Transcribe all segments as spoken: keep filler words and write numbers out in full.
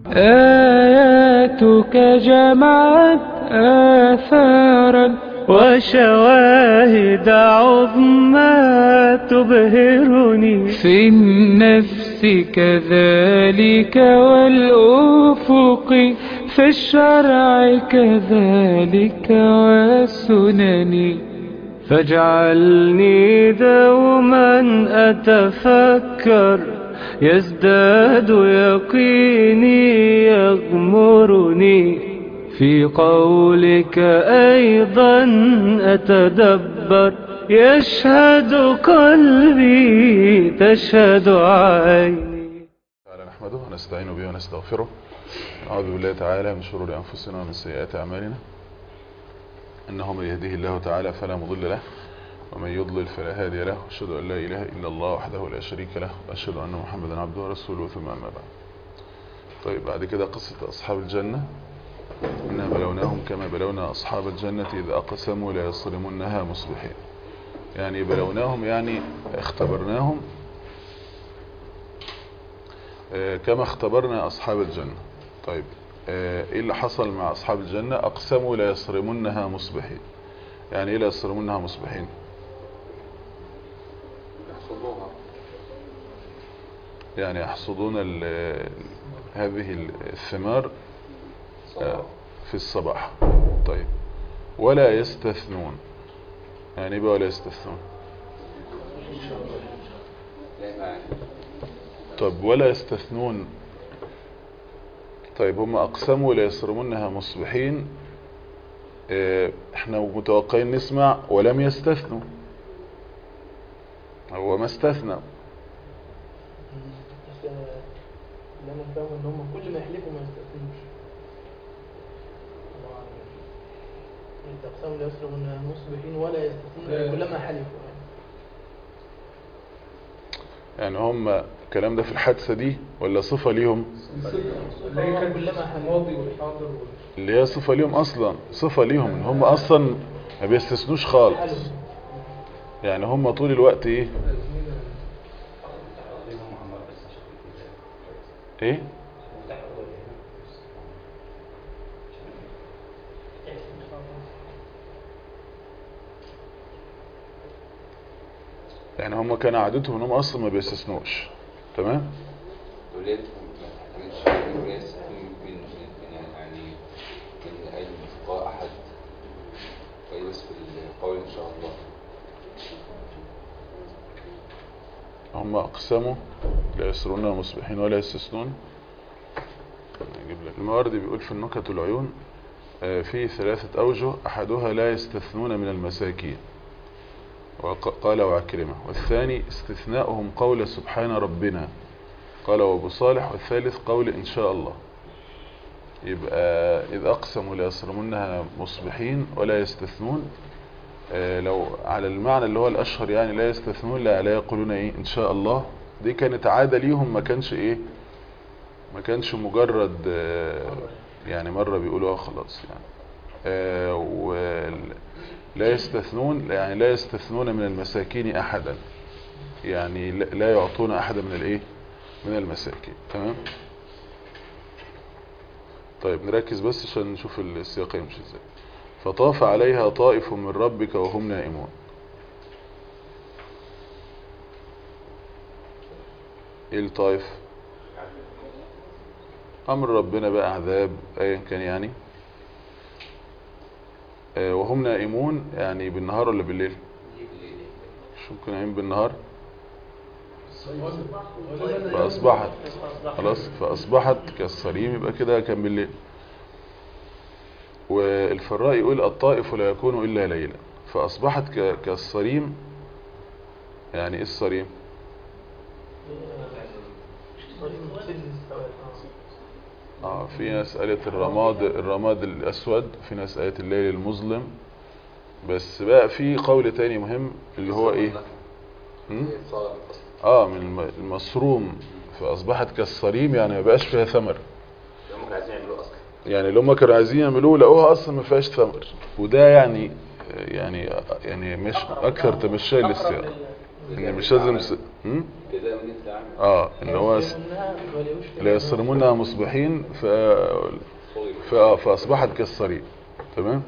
آياتك جمعت آثارا وشواهد عظمى تبهرني في النفس كذلك والأفق في الشرع كذلك والسنن فاجعلني دوما أتفكر يزداد يقيني يغمرني في قولك أيضا أتدبر يشهد قلبي تشهد عيني. تعالى نحمده ونستعين به ونستغفره. أعوذ بالله تعالى من شرور أنفسنا ومن سيئات أعمالنا، إنه من يهده الله تعالى فلا مضل له ومن يضلل فلا هادي له، وأشهد أن لا إله إلا الله وحده لا شريك له، وأشهد أن محمدا عبده ورسوله، ثم أما بعد. طيب بعد كده قصة أصحاب الجنة. إنا بلوناهم كما بلونا أصحاب الجنة إذ أقسموا لا يصرمنها مصبحين. يعني بلوناهم يعني اختبرناهم كما اختبرنا أصحاب الجنة. طيب ايه اللي حصل مع أصحاب الجنة؟ أقسموا لا يصرمنها مصبحين. يعني ايه لا يصرمنها مصبحين؟ يحصدوها، يعني يحصدون هذه الثمار في الصباح. طيب ولا يستثنون. يعني ايه بقى ولا يستثنون؟ طب ولا يستثنون. طيب هم أقسموا لا يصرمنها مصبحين، اه احنا متوقعين نسمع ولم يستثنوا. هو ما استثنى. اللي انا فاهم ان هم كل ما يحلفوا ما يستثنوش. التقسيم لا يصرمون مصبحين ولا يستثنون كلما حلفوا. يعني هم الكلام ده في الحادثة دي ولا صفة ليهم؟ كلما حلفوا والحاضر اللي هي صفة ليهم اصلا، صفة ليهم ان هم اصلا ما بيستثنوش خالص. يعني هم طول الوقت ايه ايه يعني هم كان عادتهم ان هم اصلا ما بيستثنوش. تمام. دولت ما تعتمدش ناس من من يعني من اي انتقاء احد كويس في القول ان شاء الله. هم اقسموا لا يسرون مصبحين ولا يستثنون. نجيب لك المواردي بيقول في النكت العيون في ثلاثة اوجه، احدها لا يستثنون من المساكين وقال وعكرمة، والثاني استثناؤهم قول سبحان ربنا قال وابو صالح، والثالث قول ان شاء الله. يبقى اذ اقسموا لا يصرمنها مصبحين ولا يستثنون، آه لو على المعنى اللي هو الاشهر يعني لا يستثنون لا, لا يقولون ايه ان شاء الله، دي كانت عادة ليهم، ما كانش ايه ما كانش مجرد آه يعني مرة بيقولوها خلاص يعني. آه ولا يستثنون يعني لا يستثنون من المساكين احدا، يعني لا يعطون احدا من الايه من المساكين. تمام. طيب نركز بس عشان نشوف السياق يمشي ازاي. فطاف عليها طائف من ربك وهم نائمون. ايه الطائف؟ امر ربنا بقى، عذاب ايا كان يعني. آه وهم نائمون يعني بالنهار ولا بالليل؟ مش ممكن نايمين بالنهار. فاصبحت خلاص فاصبحت كالصريم، يبقى كده كان بالليل. والفراء يقول الطائف لا يكون الا ليلا، فاصبحت كالصريم. يعني ايه الصريم؟ اه في ناس قالت الرماد الرماد الاسود، في ناس قالت الليل المظلم. بس بقى في قول تاني مهم اللي هو ايه اه من المصروم، فاصبحت كالصريم يعني ما بقاش فيها ثمر. يعني اللي هم كانوا عايزين يعملوه لقوها اصلا ما فيهاش ثمر. وده يعني يعني يعني مش اكثر تمشي للسياق، يعني مش لازم س... كده من التعامل اه ان هو لا يصرمونها مصبحين ف... ف... فاصبحت كالصريم. تمام.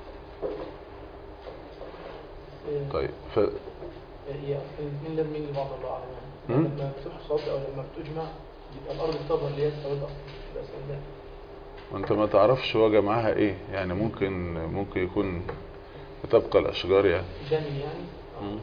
طيب ف... هي الاثنين لازمين لبعض الله اعلم يعني. لما بتحصد او لما بتجمع يبقى الارض بتظهر اللي هي سوداء تبقى سوداء. وانت ما تعرفش هو جمعها ايه يعني، ممكن ممكن يكون بتبقى الاشجار يعني جميل يعني. مم.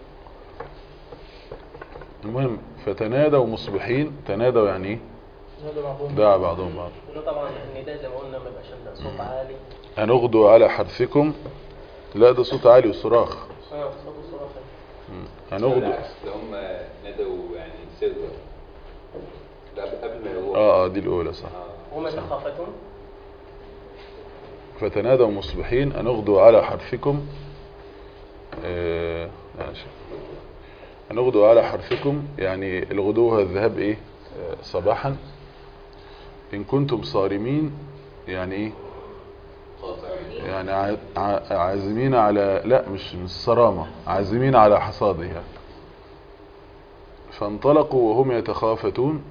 المهم فتنادوا مصبحين، تنادوا يعني ايه؟ دعا بعضهم بعض. طبعا النداء زي ما قلنا ما يبقاش صوت عالي. هنغدو على حرثكم، لا ده صوت عالي وصراخ. اه صوت وصراخ. هنغدو بالعكس ده هم ندوا يعني سرا قبل ما يروحوا. اه اه دي الاولى صح. هم يتخافتون. فتنادوا مصبحين هنغدو على حرثكم، آه ماشي. هنغدو على حرثكم يعني الغدو هو الذهاب ايه؟ آه صباحا. ان كنتم صارمين يعني ايه؟ يعني عازمين على، لا مش من الصرامة، عازمين على حصادها. فانطلقوا وهم يتخافتون.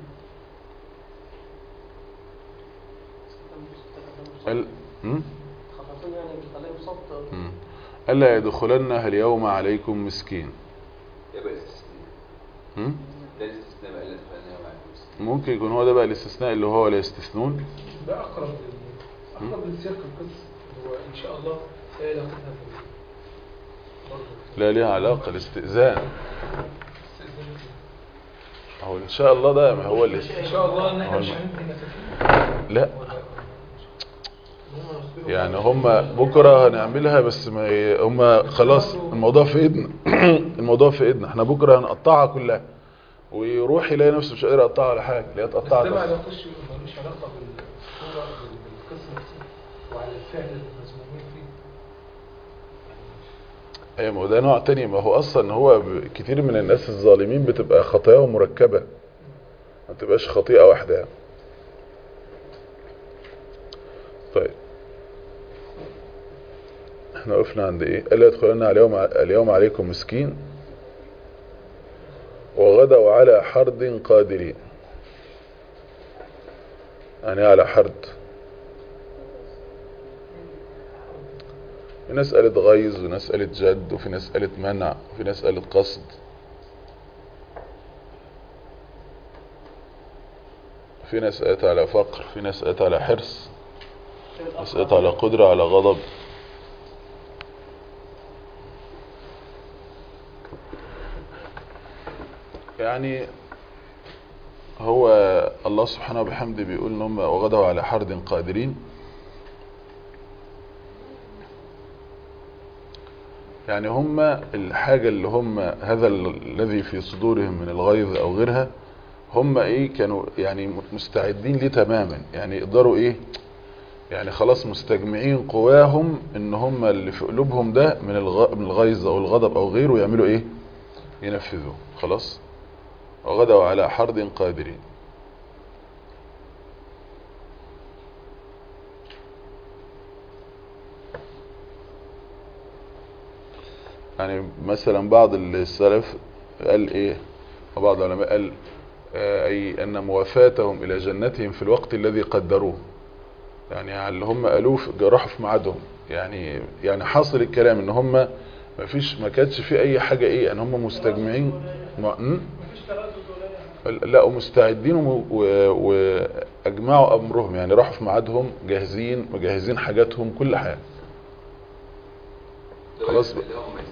ال... تخافتون يعني بيطلعوا صوت. ألا يدخلنها اليوم عليكم مسكين. يبقى الاستثناء. ده الاستثناء بقى اللي دخلناه عليكم مسكين. ممكن يكون هو ده بقى الاستثناء اللي هو لا يستثنون. ده أقرب أقرب لسياق القصة. هو إن شاء الله لا علاقتها لا ليها علاقة الاستئذان. هو إن شاء الله ده ما هو اللي إن شاء الله إن إحنا مش هنبني. لا يعني هم بكرة هنعملها بس ما ي... هم خلاص الموضوع في ايدنا. الموضوع في ايدنا احنا بكرة هنقطعها كلها ويروح يلاقي نفسه مش قادر يقطعها ولا حاجة، لا اتقطعت. بس ده ما يعلاقش ملوش علاقة بالصورة بالقسم وعلى الفعل المذمومين فيه. ايه ما هو ده نوع تاني. ما هو اصلا هو كتير من الناس الظالمين بتبقى خطاياهم مركبة، ما تبقاش خطيئة واحدة يعني. طيب احنا وقفنا عند ايه؟ الا يدخلنا اليوم اليوم عليكم مسكين وغدوا على حرد قادرين. يعني على حرد، في ناس قالت غيظ وناس قالت جد وفي ناس قالت منع وفي ناس قالت قصد. في ناس قالت على فقر، في ناس قالت على حرص، ناس قالت على قدرة على غضب. يعني هو الله سبحانه وبحمده بيقول ان هم وغدوا على حرد قادرين. يعني هم الحاجة اللي هم هذا الذي في صدورهم من الغيظ او غيرها هم ايه كانوا يعني مستعدين ليه تماما، يعني يقدروا ايه يعني خلاص مستجمعين قواهم ان هم اللي في قلوبهم ده من من الغيظ او الغضب او غيره يعملوا ايه ينفذوا خلاص. وغدوا على حرد قادرين. يعني مثلا بعض السلف قال ايه، وبعض العلماء قال آه اي ان موافاتهم الى جنتهم في الوقت الذي قدروه. يعني اللي هم قالوه راحوا في ميعادهم. يعني يعني حاصل الكلام ان هم ما فيش ما كانتش في اي حاجة ايه ان هم مستجمعين م... لا ومستعدين واجمعوا امرهم، يعني راحوا في ميعادهم جاهزين مجهزين حاجاتهم كل حاجة خلاص بقى.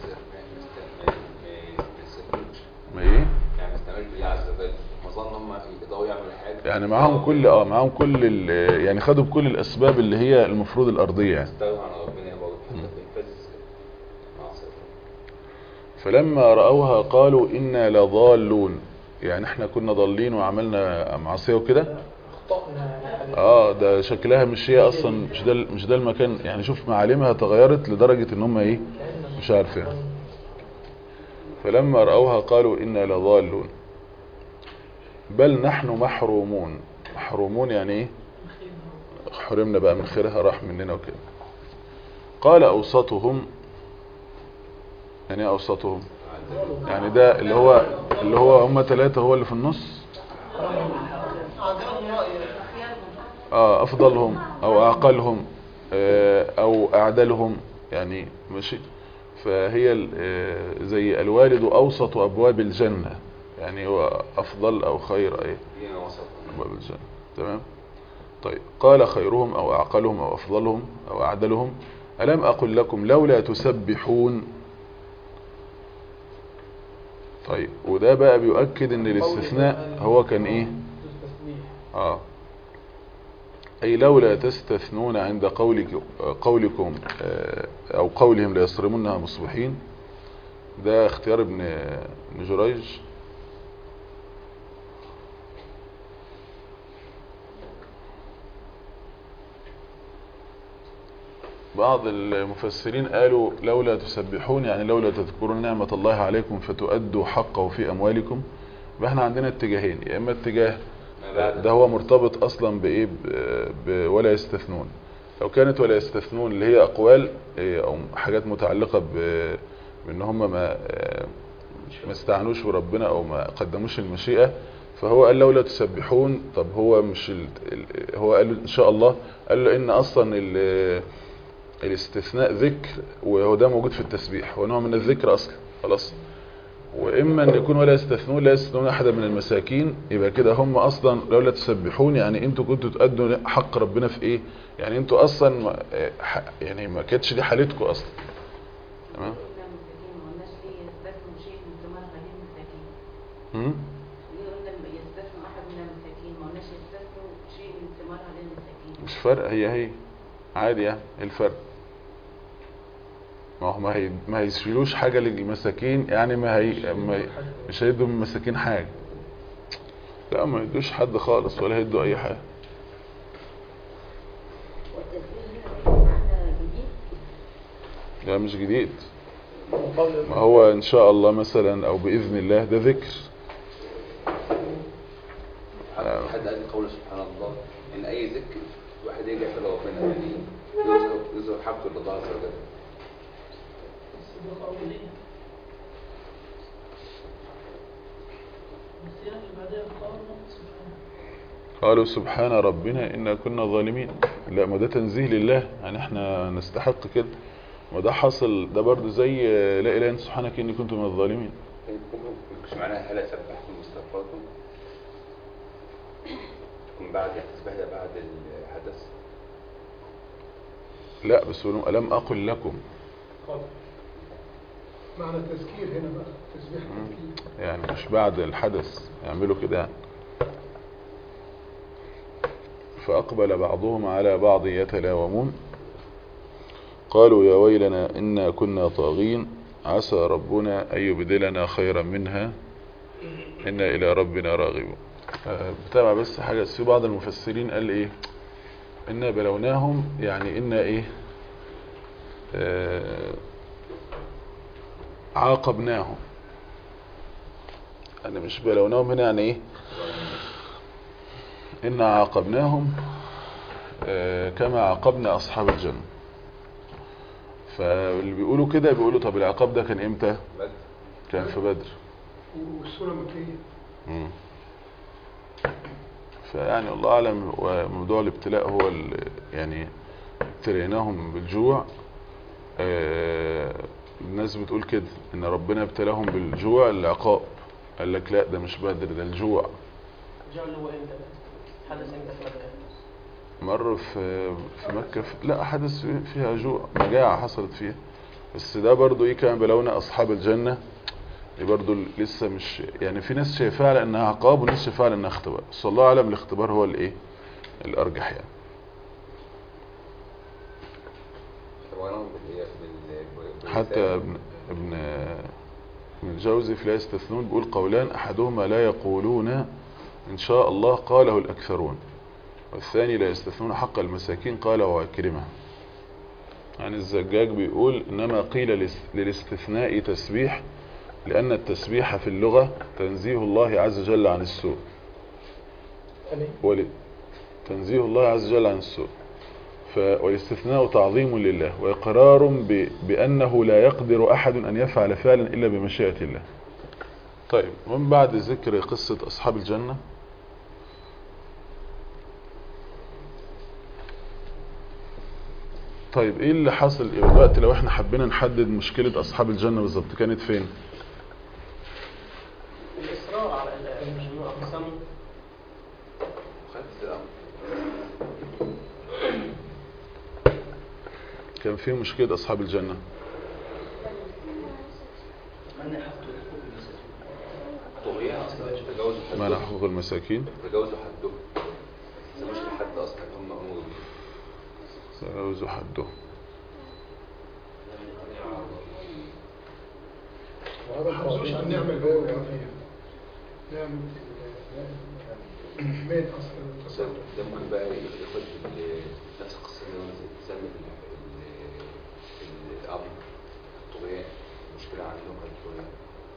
ما ايه يعني استعملت بالله عز وجل ما ظن هم يقدروا يعملوا حاجه يعني معاهم كل اه معاهم كل يعني خدوا بكل الاسباب اللي هي المفروض الارضيه يعني. استغنوا عن ربنا يا برضه فلما راوها قالوا انا لضالون. يعني احنا كنا ضالين وعملنا معصيه وكده. اه ده شكلها مش هي اصلا، مش ده مش ده المكان. يعني شوف معالمها تغيرت لدرجه ان هم ايه مش عارفين. فلما راوها قالوا انا لضالون بل نحن محرومون. محرومون يعني ايه حرمنا بقى من خيرها، راح مننا وكده. قال اوسطهم. يعني ايه اوسطهم يعني ده اللي هو اللي هو هم ثلاثة هو اللي في النص. اه افضلهم او اعقلهم آه او اعدلهم يعني ماشي. فهي آه زي الوالد اوسط ابواب الجنة، يعني هو افضل او خير ايه ابواب الجنة. تمام. طيب قال خيرهم او اعقلهم او افضلهم او اعدلهم الم اقل لكم لولا تسبحون. طيب وده بقى بيؤكد ان الاستثناء هو كان ايه اه اي لولا تستثنون عند قولك قولكم آه او قولهم ليصرمونها مصبحين. ده اختيار ابن ابن جريج. بعض المفسرين قالوا لولا تسبحون يعني لولا تذكرون نعمة الله عليكم فتؤدوا حقه في أموالكم. فاحنا عندنا اتجاهين، يا إما اتجاه ده هو مرتبط أصلا بإيه ولا يستثنون. لو كانت ولا يستثنون اللي هي أقوال أو حاجات متعلقة بأن هم ما ما استعنوش بربنا أو ما قدموش المشيئة، فهو قال لولا تسبحون. طب هو مش ال... هو قال إن شاء الله قال له إن أصلا ال... الاستثناء ذكر وهو ده موجود في التسبيح ونوع من الذكر اصلا خلاص. واما ان يكون ولا يستثنون لا يستثنون احدا من المساكين، يبقى كده هم اصلا لولا تسبحون يعني انتوا كنتوا تؤدوا حق ربنا في ايه، يعني انتوا اصلا ما يعني ما كانتش دي حالتكم اصلا. تمام. امم مش فرق، هي هي عادي يعني. ايه الفرق؟ ما هو ما هي ما هيشيلوش حاجه للمساكين يعني ما هي ما هي مش هيدوا من المساكين حاجه. لا ما يدوش حد خالص ولا هيدوا اي حاجه. لا مش جديد. ما هو ان شاء الله مثلا او باذن الله ده ذكر. حد قال قوله سبحان الله ان اي ذكر واحد يجي يحفظ ربنا يعني يظهر يظهر حقه لله عز وجل. قالوا سبحان ربنا إنا كنا ظالمين. لا ما ده تنزيه لله يعني احنا نستحق كده. وده حصل ده برضو زي لا إله إلا سبحانك إني كنت من الظالمين. مش معناها هلا سبحتم واستغفرتم تكون بعد التسبيح ده بعد الحدث. لا بس ولهم ألم أقل لكم معنى التذكير هنا بقى تسبيح التذكير يعني مش بعد الحدث يعملوا كده يعني. فأقبل بعضهم على بعض يتلاومون قالوا يا ويلنا إنا كنا طاغين عسى ربنا أن يبدلنا خيرا منها إنا إلى ربنا راغبون. بتابع بس حاجة في بعض المفسرين قال إيه إنا بلوناهم يعني إنا إيه آه عاقبناهم. أنا مش بلوناهم هنا يعني إيه إنا عاقبناهم آه كما عاقبنا أصحاب الجنة. فاللي بيقولوا كده بيقولوا طب العقاب ده كان إمتى؟ كان في بدر والسورة مكية. مم. فيعني الله أعلم. وموضوع الابتلاء هو يعني ابتليناهم بالجوع. آه الناس بتقول كده ان ربنا ابتلاهم بالجوع العقاب. قال لك لا ده مش بدر ده الجوع. الجوع اللي هو امتى ده؟ حدث امتى في مكة؟ مر في في مكة في لا حدث فيها جوع مجاعة حصلت فيها. بس ده برضو ايه كان بلونا اصحاب الجنة. دي برضو لسه مش يعني في ناس شايفاها على انها عقاب وناس شايفاها على انها اختبار. بس الله اعلم الاختبار هو الايه الارجح يعني. حتى ابن ابن ابن الجوزي في لا يستثنون بيقول قولان احدهما لا يقولون ان شاء الله قاله الاكثرون والثاني لا يستثنون حق المساكين قاله وكرمه. يعني الزجاج بيقول انما قيل للاستثناء تسبيح لان التسبيح في اللغة تنزيه الله عز وجل عن السوء. ولي تنزيه الله عز وجل عن السوء. ف... والاستثناء تعظيم لله وإقرار ب... بأنه لا يقدر أحد أن يفعل فعلا إلا بمشيئة الله. طيب، ومن بعد ذكر قصة أصحاب الجنة طيب ايه اللي حصل دلوقتي لو احنا حبينا نحدد مشكلة أصحاب الجنة بالظبط كانت فين؟ الإصرار على الأقسام. كان في مشكلة أصحاب الجنة منع حقوق المساكين، تجاوزوا حدهم، ما مش لحد اصلا هم امور تجاوزوا حدهم. ما حافظوش على النعمة اللي هو فيها، نعمة مات أصلا. ده ممكن بقى ياخد نفس القصة اللي تسمى الأمر الطغيان، المشكلة عندهم كانت الطغيان.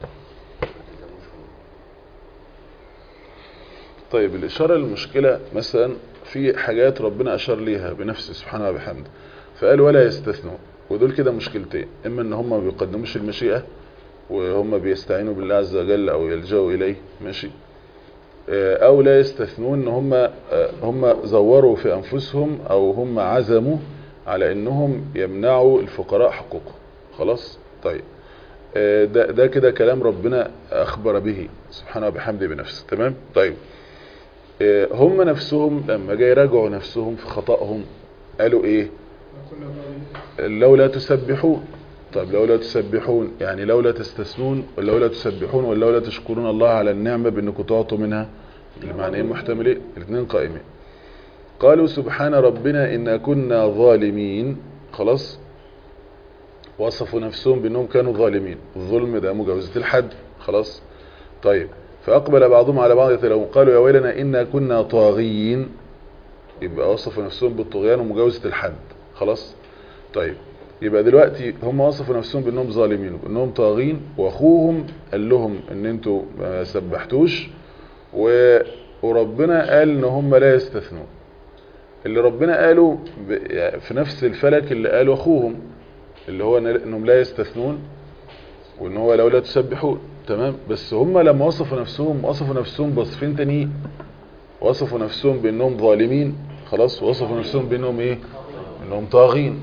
طيب الإشارة للمشكلة مثلا في حاجات ربنا أشار ليها بنفسه سبحانه وبحمده فقال ولا يستثنوا، ودول كده مشكلتين، إما إن هم ما بيقدموش المشيئة وهم بيستعينوا بالله عز وجل أو يلجأوا إليه ماشي، أو لا يستثنون إن هم هم زوروا في أنفسهم أو هم عزموا على إنهم يمنعوا الفقراء حقوقهم. خلاص طيب ده ده كده كلام ربنا أخبر به سبحانه وبحمده بنفسه. تمام. طيب هم نفسهم لما جاي يراجعوا نفسهم في خطأهم قالوا ايه؟ لولا تسبحون. طيب لولا تسبحون يعني لولا تستثنون ولا لولا تسبحون ولا لولا تشكرون الله على النعمة بانكم تعطوا منها، المعنيين محتملين الاثنين قائمين. قالوا سبحان ربنا إنا كنا ظالمين. خلاص وصفوا نفسهم بأنهم كانوا ظالمين، الظلم ده مجاوزة الحد. خلاص طيب فأقبل بعضهم على بعض يتلون قالوا يا ويلنا إنا كنا طاغيين، يبقى وصفوا نفسهم بالطغيان ومجاوزة الحد. خلاص طيب يبقى دلوقتي هم وصفوا نفسهم بأنهم ظالمين وبأنهم طاغين، وأخوهم قال لهم إن انتوا ما سبحتوش، و... وربنا قال إن هم لا يستثنون. اللي ربنا قالوا ب... في نفس الفلك اللي قالوا أخوهم اللي هو إنهم لا يستثنون وإن هو لولا تسبحون. تمام. بس هم لما وصفوا نفسهم وصفوا نفسهم بوصفين تانيين، وصفوا نفسهم بأنهم ظالمين. خلاص وصفوا نفسهم بأنهم ايه؟ انهم طاغين.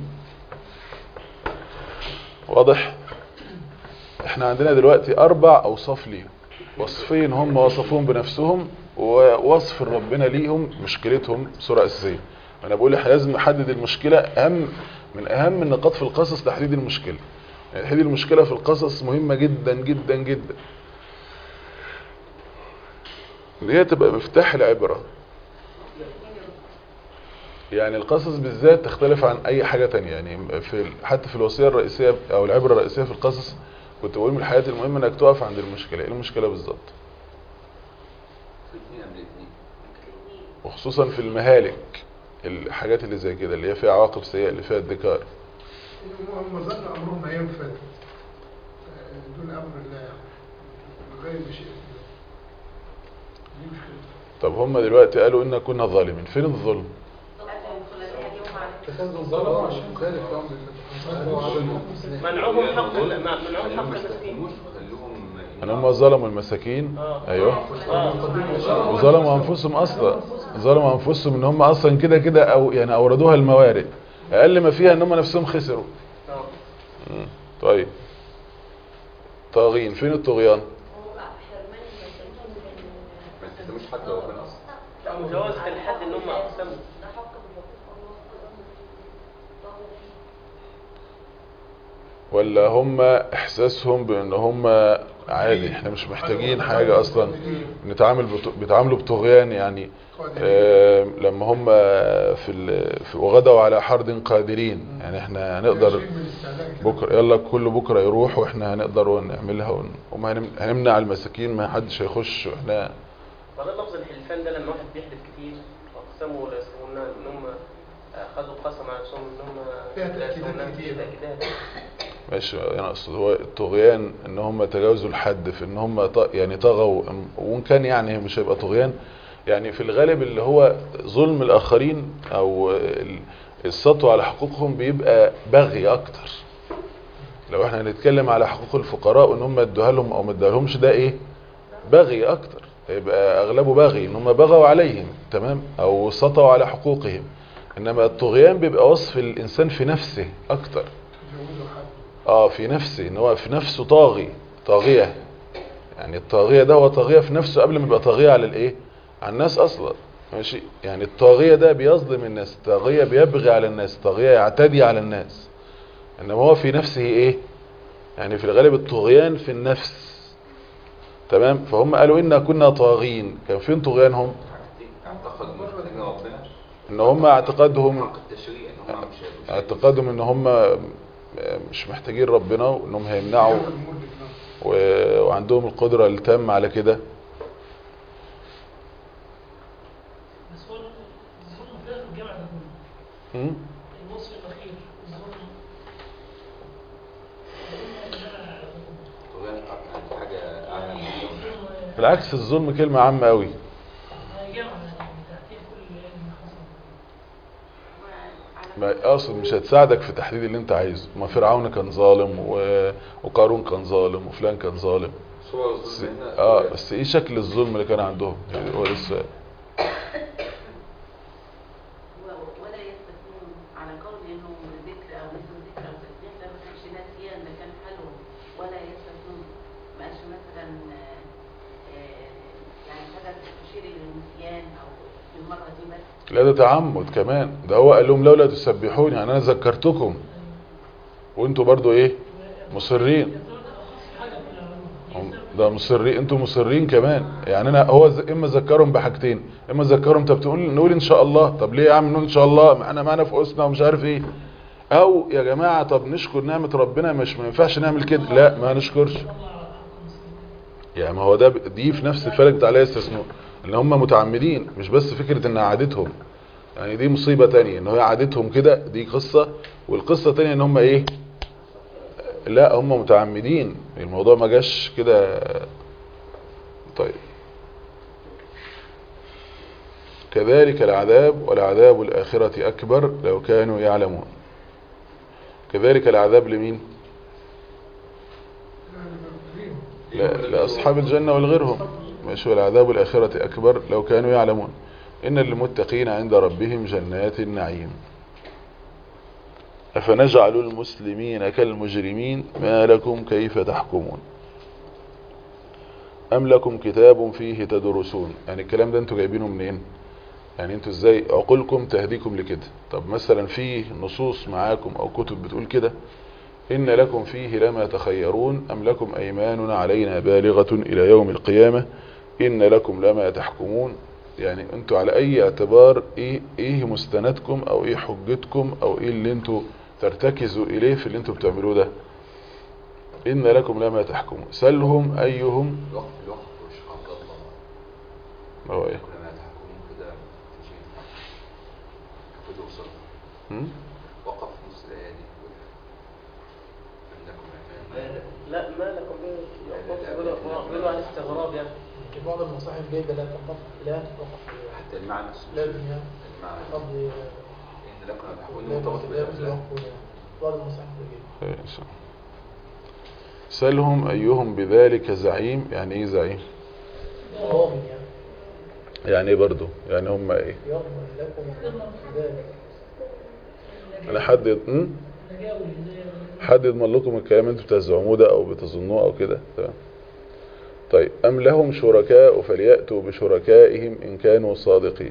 واضح؟ احنا عندنا دلوقتي اربع اوصاف ليهم، وصفين هم وصفوهم بنفسهم ووصف ربنا ليهم مشكلتهم بصورة اساسية. انا بقول احنا لازم نحدد المشكلة، اهم من اهم النقاط في القصص تحديد المشكلة. يعني تحديد المشكلة في القصص مهمة جدا جدا جدا، اللي هي تبقى مفتاح العبرة. يعني القصص بالذات تختلف عن اي حاجة تانية. يعني في حتى في الوصية الرئيسية او العبرة الرئيسية في القصص كنت بقول من الحاجات المهمة انك تقف عند المشكلة. ايه المشكلة بالظبط؟ وخصوصا في المهالك، الحاجات اللي زي كده اللي هي فيها عواقب سيئة اللي فيها الذكار. هم ظن امرهم هينفذ دون امر الله غير بشيء. طب هم دلوقتي قالوا إن كنا ظالمين، فين الظلم؟ منعوهم حق منعوهم حق المسكين، ان هم ظلموا المساكين. ايوه وظلموا انفسهم اصلا، ظلموا انفسهم ان هم اصلا كده كده او يعني اوردوها الموارد، اقل ما فيها ان هم نفسهم خسروا. طيب طاغين، فين الطغيان؟ مش حد ربنا اصلا مجاوزة الحد ان هم اقسموا. ولا هم احساسهم بان هم عادي احنا مش محتاجين حاجة اصلا، نتعامل بيتعاملوا بطغيان يعني. آه لما هم في, في وغدوا على حرد قادرين، يعني احنا هنقدر بكره، يلا كل بكره يروح واحنا هنقدر نعملها وما هنمنع المساكين، ما حدش هيخش واحنا. ولا لفظ الحلفان ده لما واحد بيحلف كتير واقسموا ولا يسرون ان هم خدوا قسم على نفسهم ان هم فيها تأكيدات كتير. ماشي. يعني اقصد هو الطغيان ان هم تجاوزوا الحد في ان هم يعني طغوا، وان كان يعني مش هيبقى طغيان يعني في الغالب اللي هو ظلم الاخرين او السطو على حقوقهم بيبقى بغي اكتر. لو احنا هنتكلم على حقوق الفقراء ان هم ادوها لهم او ما ادوهالهمش، ده ايه؟ بغي اكتر، يبقى اغلبه بغي ان هم بغوا عليهم، تمام، او سطوا على حقوقهم. انما الطغيان بيبقى وصف الانسان في نفسه اكتر. اه في نفسه، ان هو في نفسه طاغي، طاغية. يعني الطاغية ده هو طاغية في نفسه قبل ما يبقى طاغية على الايه؟ على الناس اصلا، ماشي. يعني الطاغية ده بيظلم الناس، الطاغية بيبغي على الناس، الطاغية يعتدي على الناس. انما هو في نفسه ايه؟ يعني في الغالب الطغيان في النفس، تمام. فهم قالوا إنا كنا طاغين. كان فين طغيانهم؟ اعتقد مش محتاجين ربنا، ان هم اعتقادهم حق التشريع ان هم مش اعتقادهم ان هم مش محتاجين ربنا، وانهم هيمنعوا و... وعندهم القدرة التامة على كده. بس هو الظلم في الاخر الجامع ده كله. م? الوصف الاخير الظلم. طغيان حاجه اعلى من الظلم. بالعكس الظلم كلمة عامة قوي. ما اقصد مش هتساعدك في تحديد اللي انت عايزه. ما فرعون كان ظالم و... وقارون كان ظالم وفلان كان ظالم. بس... اه بس ايه شكل الظلم اللي كان عندهم؟ هو ده السؤال. ولا يستثنون على قول انه ذكر او مثل ذكر او تسبيح ده ما كانش ناسيا، ده كان حلو. ولا يستثنون ما قالش مثلا يعني حاجه تشير للنسيان او في المره دي بس. لا ده تعمد كمان. ده هو قال لهم لولا تسبحون، يعني انا ذكرتكم وانتوا برضو ايه؟ مصرين. ده مصرين، انتوا مصرين كمان. يعني انا هو اما ذكرهم بحاجتين، اما ذكرهم طب تقول نقول ان شاء الله. طب ليه يا عم نقول ان شاء الله؟ معنا معنا فؤوسنا ومش عارف ايه. او يا جماعه طب نشكر نعمه ربنا، مش ما ينفعش نعمل كده. لا ما نشكرش. يعني ما هو ده دي في نفس الفلك بتاع لا يستثنون، ان هم متعمدين، مش بس فكره ان عادتهم. يعني دي مصيبه تانية ان هي عادتهم كده، دي قصه. والقصه الثانيه ان هم ايه؟ لا هم متعمدين. الموضوع ما جاش كده. طيب كذلك العذاب ولعذاب الآخرة أكبر لو كانوا يعلمون. كذلك العذاب لمين؟ لا لأصحاب الجنة والغيرهم. ماشي. والعذاب الآخرة أكبر لو كانوا يعلمون. إن للمتقين عند ربهم جنات النعيم. أفنجعل المسلمين كالمجرمين ما لكم كيف تحكمون أم لكم كتاب فيه تدرسون. يعني الكلام ده انتوا جايبينه منين؟ يعني انتوا ازاي عقولكم تهديكم لكده؟ طب مثلا في نصوص معاكم او كتب بتقول كده؟ إن لكم فيه لما تخيرون أم لكم أيمان علينا بالغة إلى يوم القيامة إن لكم لما تحكمون. يعني انتوا على أي اعتبار ايه, إيه مستندكم أو ايه حجتكم أو ايه اللي انتوا ترتكزوا إليه في اللي انتوا بتعملوه ده؟ إن لكم لما تحكمون. سلهم أيهم. الوقت الوقت مش عبد الله هو ايه؟ لما تحكمون كده تجيب كده وصل هم؟ وقف نص الآية دي عندكم أمان. لا ما لكم بيقولوا عن استغراب يعني. في بعض المصاحف جيدة لا تنطق لا وقف حتى المعنى لازم يعني المعنى قصدي إن لكم تحكمون لازم مرتبط بالأفلام. بعض المصاحف جيدة. سلهم أيهم بذلك زعيم. يعني ايه زعيم؟ ضامن يعني. يعني ايه برضو؟ يعني هم ايه؟ يضمن لكم ذلك. انا حد م? حد يضمن لكم الكلام انتوا بتزعموه ده او بتظنوه او كده؟ تمام. طيب ام لهم شركاء فليأتوا بشركائهم ان كانوا صادقين.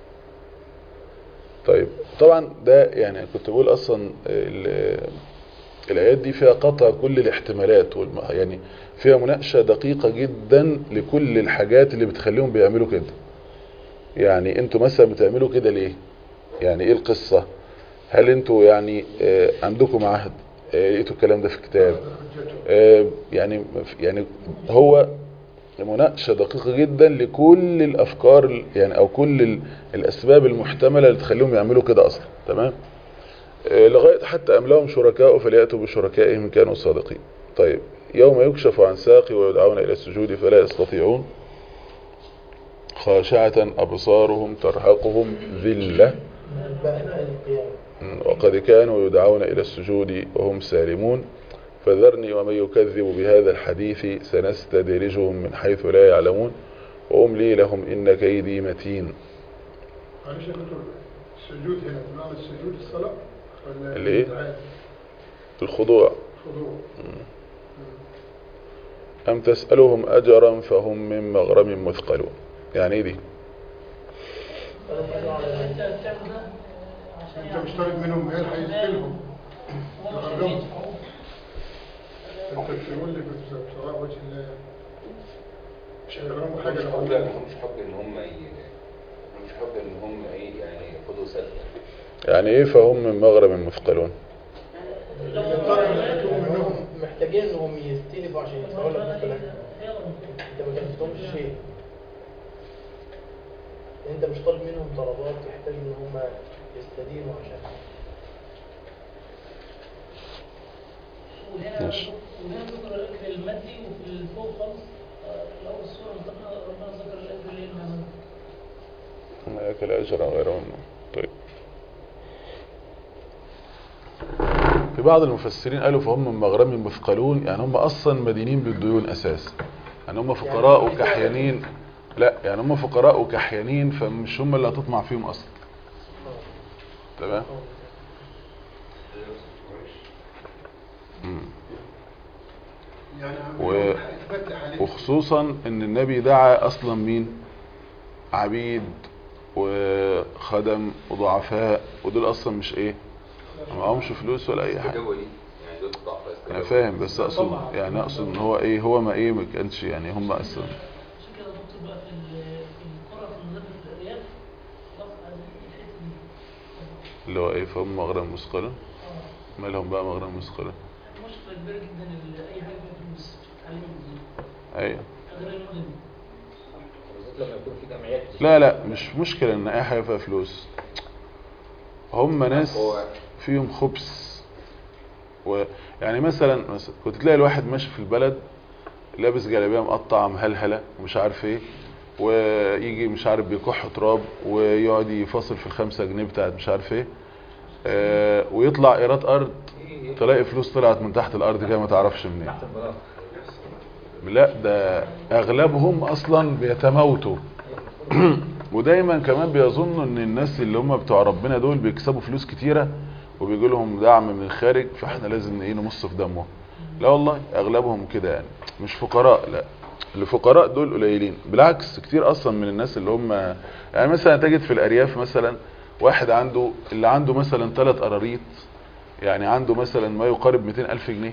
طيب طبعا ده يعني كنت بقول اصلا الايات دي فيها قطع كل الاحتمالات والم... يعني فيها مناقشة دقيقة جدا لكل الحاجات اللي بتخليهم بيعملوا كده. يعني انتوا مثلا بتعملوا كده ليه؟ يعني ايه القصة؟ هل انتوا يعني آه عندكم عهد؟ آه لقيتوا الكلام ده في كتاب؟ آه يعني يعني هو مناقشة دقيقة جدا لكل الافكار يعني او كل الاسباب المحتملة اللي تخليهم يعملوا كده اصلا. تمام. آه لغاية حتى ام لهم شركاء فليأتوا بشركائهم إن كانوا صادقين. طيب يوم يكشف عن ساق ويدعون الى السجود فلا يستطيعون خاشعة أبصارهم ترهقهم ذلة بقى من آل القيامة. وقد كانوا يدعون إلى السجود وهم سالمون فذرني ومن يكذب بهذا الحديث سنستدرجهم من حيث لا يعلمون وأملي لهم إن كيدي متين. معلش يا دكتور، السجود هنا بمعنى السجود الصلاة ولا الايه؟ الدعاء؟ الخضوع. الخضوع. أم تسألهم أجرا فهم من مغرم مثقلون. يعني ايه دي؟ انت مش طالب منهم مال هيسكنهم تغرمهم. انت بتقول لي بابتغاء وجه الله مش هيغرموا حاجة مش لو حب عملوا. مش حب ان هم ي- مش حب ان هم ايه يعني ياخدوا سد. يعني ايه فهم من مغرم مثقلون؟ منهم محتاجين انهم يستلفوا عشان يدفعوا لك مثلا. انت ما كلفتهمش شيء، انت مش طالب منهم طلبات يحتاج ان هم يستدينوا عشان. وهنا ماشي. وهنا ذكر الاجر المادي وفي الفوق خالص الاول السوره انتقل ربنا ذكر الاجر اللي ينعم. ما أكل أجرا غير ممنون. طيب في بعض المفسرين قالوا فهم من مغرم مثقلون، يعني هم أصلا مدينين بالديون أساس، يعني هم فقراء وكحيانين. لا يعني هم فقراء وكحيانين فمش هم اللي هتطمع فيهم أصلا. تمام. مم. يعني و... اثبت لحالتهم. وخصوصا ان النبي دعا اصلا مين؟ عبيد وخدم وضعفاء، ودول اصلا مش ايه، ما معهمش فلوس ولا اي حاجه. استجابوا ليه؟ يعني دول ضعف انا استجابوا. فاهم بس اقصد يعني اقصد ان هو ايه، هو ما ايه ما كانش يعني هم اصلا. عشان كده دكتور بقى في ال- في القرى في مدرسه الارياف ضغط على الحته دي. اللي هو ايه فهم مغرم مثقلون. اه مالهم بقى مغرم مثقلون؟ مشكله كبيره جدا ال- اي حاجه فيها فلوس في التعليم الجديد ايوه. غير المدن. بالذات لما يكون في جمعيات لا لا مش مشكله ان اي حاجه فيها فلوس، هم ناس هو فيهم خبث. و يعني مثلا مثلا كنت تلاقي الواحد ماشي في البلد لابس جلابيه مقطعه مهلهله ومش عارف ايه، ويجي مش عارف بيكح تراب ويقعد يفاصل في الخمسة جنيه بتاعت مش عارف ايه، آه ويطلع ايراد ارض تلاقي فلوس طلعت من تحت الارض كده ما تعرفش منين. تحت البلاط. لا ده اغلبهم اصلا بيتموتوا. ودايما كمان بيظنوا ان الناس اللي هم بتوع ربنا دول بيكسبوا فلوس كتيرة وبيجي لهم دعم من الخارج، فاحنا لازم ايه نمص في دمهم. لا والله اغلبهم كده، يعني مش فقراء، لا الفقراء دول قليلين، بالعكس كتير اصلا من الناس اللي هم يعني مثلا تجد في الارياف مثلا واحد عنده اللي عنده مثلا ثلاث قراريط، يعني عنده مثلا ما يقارب مئتين الف جنيه.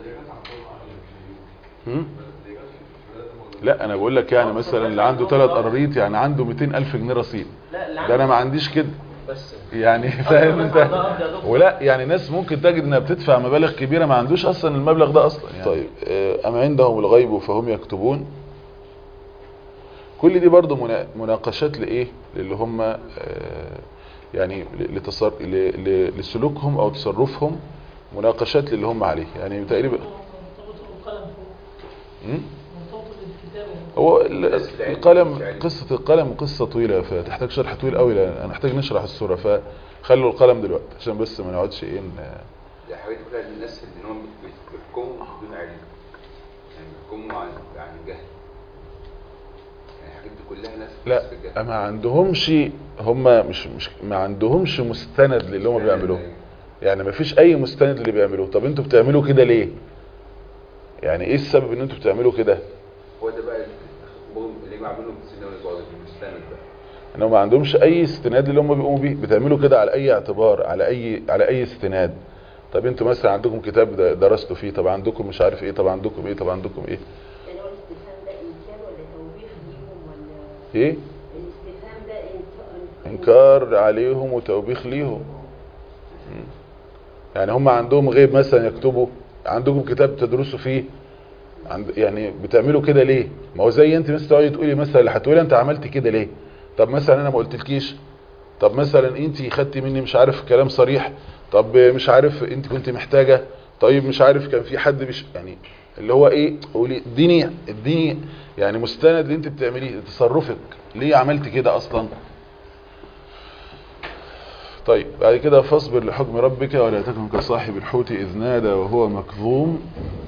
هم؟ لا انا بقول لك يعني مثلا اللي عنده ثلاث قراريط يعني عنده مئتين الف جنيه رصيد. ده انا ما عنديش كده بس يعني فاهم انت. ولا يعني ناس ممكن تجد انها بتدفع مبالغ كبيرة ما عندوش اصلا المبلغ ده اصلا يعني. طيب ام عندهم الغيب فهم يكتبون. كل دي برضو منا- مناقشات لايه، للي هم آه، يعني لتصر... ل- ل- لسلوكهم او تصرفهم، مناقشات للي هم عليه يعني تقريبا. مرتبط القلم فوق م? مرتبط بالكتابه. هو ال- القلم، قصة القلم قصة طويلة فتحتاج شرح طويل قوي، لان هنحتاج نشرح السورة، فخلوا القلم دلوقتي عشان بس ما نقعدش ايه ن- دي حاجات كلها للناس اللي هم بيحكموا بدون علم، يعني بيحكموا عن عن جهل، يعني الحاجات دي كلها ناس لا ناس في الجهل. ما عندهمش، هم مش مش ما عندهمش مستند للي هم بيعملوه، يعني ما فيش اي مستند اللي بيعملوه. طب انتوا بتعملوا كده ليه؟ يعني ايه السبب ان انتوا بتعملوا كده؟ هو ده بقى اللي بيعملوا بالسنة والبعد المستند بقى. انهم ما عندهمش اي استناد اللي هم بيقوموا بيه، بتعملوا كده على اي اعتبار، على اي على اي استناد. طب انتوا مثلا عندكم كتاب د- درستوا فيه، طب عندكم مش عارف ايه، طب عندكم ايه، طب عندكم ايه يعني هو الاستفهام ده إنكار ولا توبيخ ليهم ولا ايه الاستفهام ده إنكار؟ انكار عليهم وتوبيخ ليهم. مم. يعني هم عندهم غيب مثلا يكتبوا، عندكم كتاب تدرسوا فيه، عند يعني بتعملوا كده ليه؟ ما هو زي انت مثلا تقعدي تقولي مثلا اللي هتقولي انت عملت كده ليه؟ طب مثلا انا ما قلتلكيش، طب مثلا انت خدتي مني مش عارف كلام صريح، طب مش عارف انت كنت محتاجة، طيب مش عارف كان في حد مش يعني اللي هو ايه، قولي اديني اديني يعني مستند اللي انت بتعمليه تصرفك ليه عملت كده اصلا. طيب بعد كده فاصبر لحكم ربك ولا تكن كصاحب الحوت إذ نادى وهو مكظوم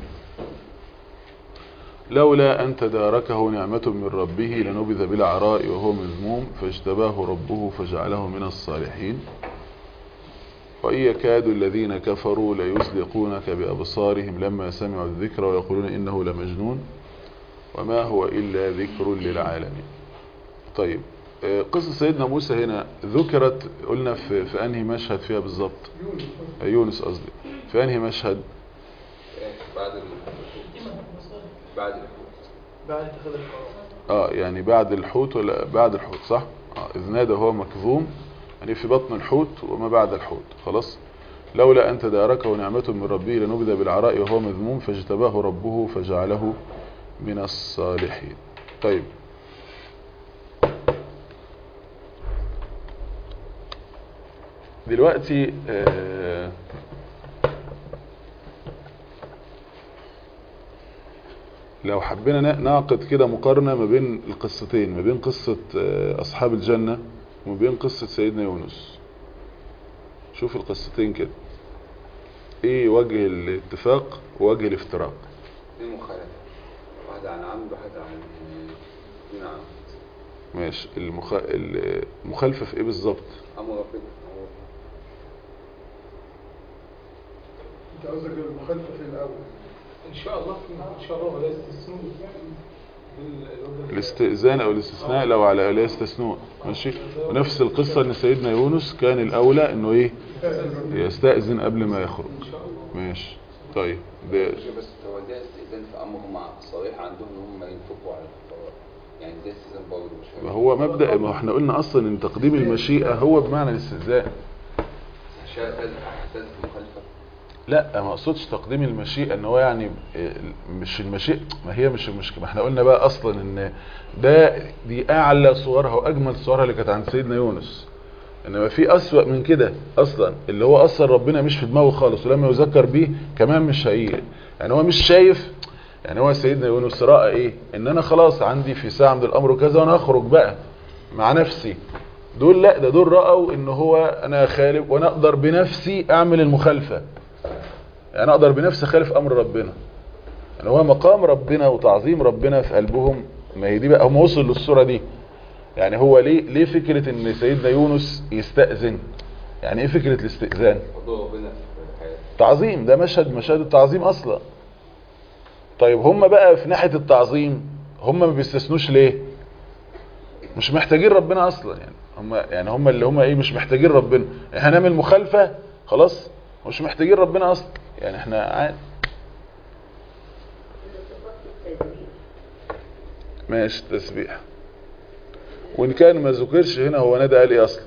لولا أن تداركه نعمة من ربه لنبذ بالعراء وهو مذموم فاجتباه ربه فجعله من الصالحين وإن يكاد الذين كفروا ليزلقونك بأبصارهم لما سمعوا الذكر ويقولون إنه لمجنون وما هو إلا ذكر للعالمين. طيب قصة سيدنا موسى هنا ذكرت قلنا في, في أنهي مشهد فيها بالضبط؟ يونس قصدي. في أنهي مشهد؟ بعد ال... بعد الحوت بعد اتخاذ القرار. اه يعني بعد الحوت ولا بعد الحوت صح؟ اه إذ نادى هو مكظوم يعني في بطن الحوت وما بعد الحوت. خلاص. لولا أن تداركه نعمة من ربه لنبذ بالعراء وهو مذموم فاجتباه ربه فجعله من الصالحين. طيب دلوقتي آه لو حبينا نعقد كده مقارنة ما بين القصتين، ما بين قصة آه أصحاب الجنة وما بين قصة سيدنا يونس. شوف القصتين كده ايه وجه الاتفاق ووجه الافتراق؟ ايه مخالفة؟ واحدة عن عمد وواحدة عن دون عمد. ماشي. المخ... المخالفة في ايه بالظبط؟ امر ربنا. انت قصدك المخالفة في الاول؟ ان شاء الله ان شاء الله ولا يستثنون الاستئذان او الاستثناء لو على لا يستثنون. ماشي. ونفس القصة ان سيدنا يونس كان الاولى انه ايه يستأذن قبل ما يخرج. ماشي. طيب ده بس هو ده استئذان في امر مع صريح عندهم ان هم ينفقوا على الفقراء، يعني ده استئذان برضه مش هو مبدأ. ما احنا قلنا اصلا ان تقديم المشيئة هو بمعنى الاستئذان. لا ما اقصدش تقديم المشيئة ان هو يعني مش المشيئة، ما هي مش المشكلة. ما احنا قلنا بقى اصلا ان ده دي اعلى صورها واجمل صورها اللي كانت عند سيدنا يونس، انما في اسوأ من كده اصلا اللي هو اصلا ربنا مش في دماغه خالص ولما يذكر بيه كمان مش هي يعني هو مش شايف. يعني هو سيدنا يونس رأى ايه؟ ان انا خلاص عندي في ساعة من الامر كذا وانا اخرج بقى مع نفسي. دول لا، ده دول رأوا ان هو انا خالف وانا اقدر بنفسي اعمل المخالفة، يعني اقدر بنفسي خالف امر ربنا. يعني هو مقام ربنا وتعظيم ربنا في قلبهم. ما هي دي بقى هم وصل للصورة دي. يعني هو ليه ليه فكرة ان سيدنا يونس يستأذن؟ يعني ايه فكرة الاستئذان؟ تعظيم. ده مشهد مشاهد التعظيم اصلا. طيب هم بقى في ناحية التعظيم هم ما بيستثنوش ليه؟ مش محتاجين ربنا اصلا. يعني هم يعني هم اللي هم ايه مش محتاجين ربنا. احنا هنعمل مخالفة خلاص مش محتاجين ربنا اصلا. يعني احنا عادي. ماشي. تسبيح. وان كان ما ذكرش هنا هو نادى قال ايه اصلا؟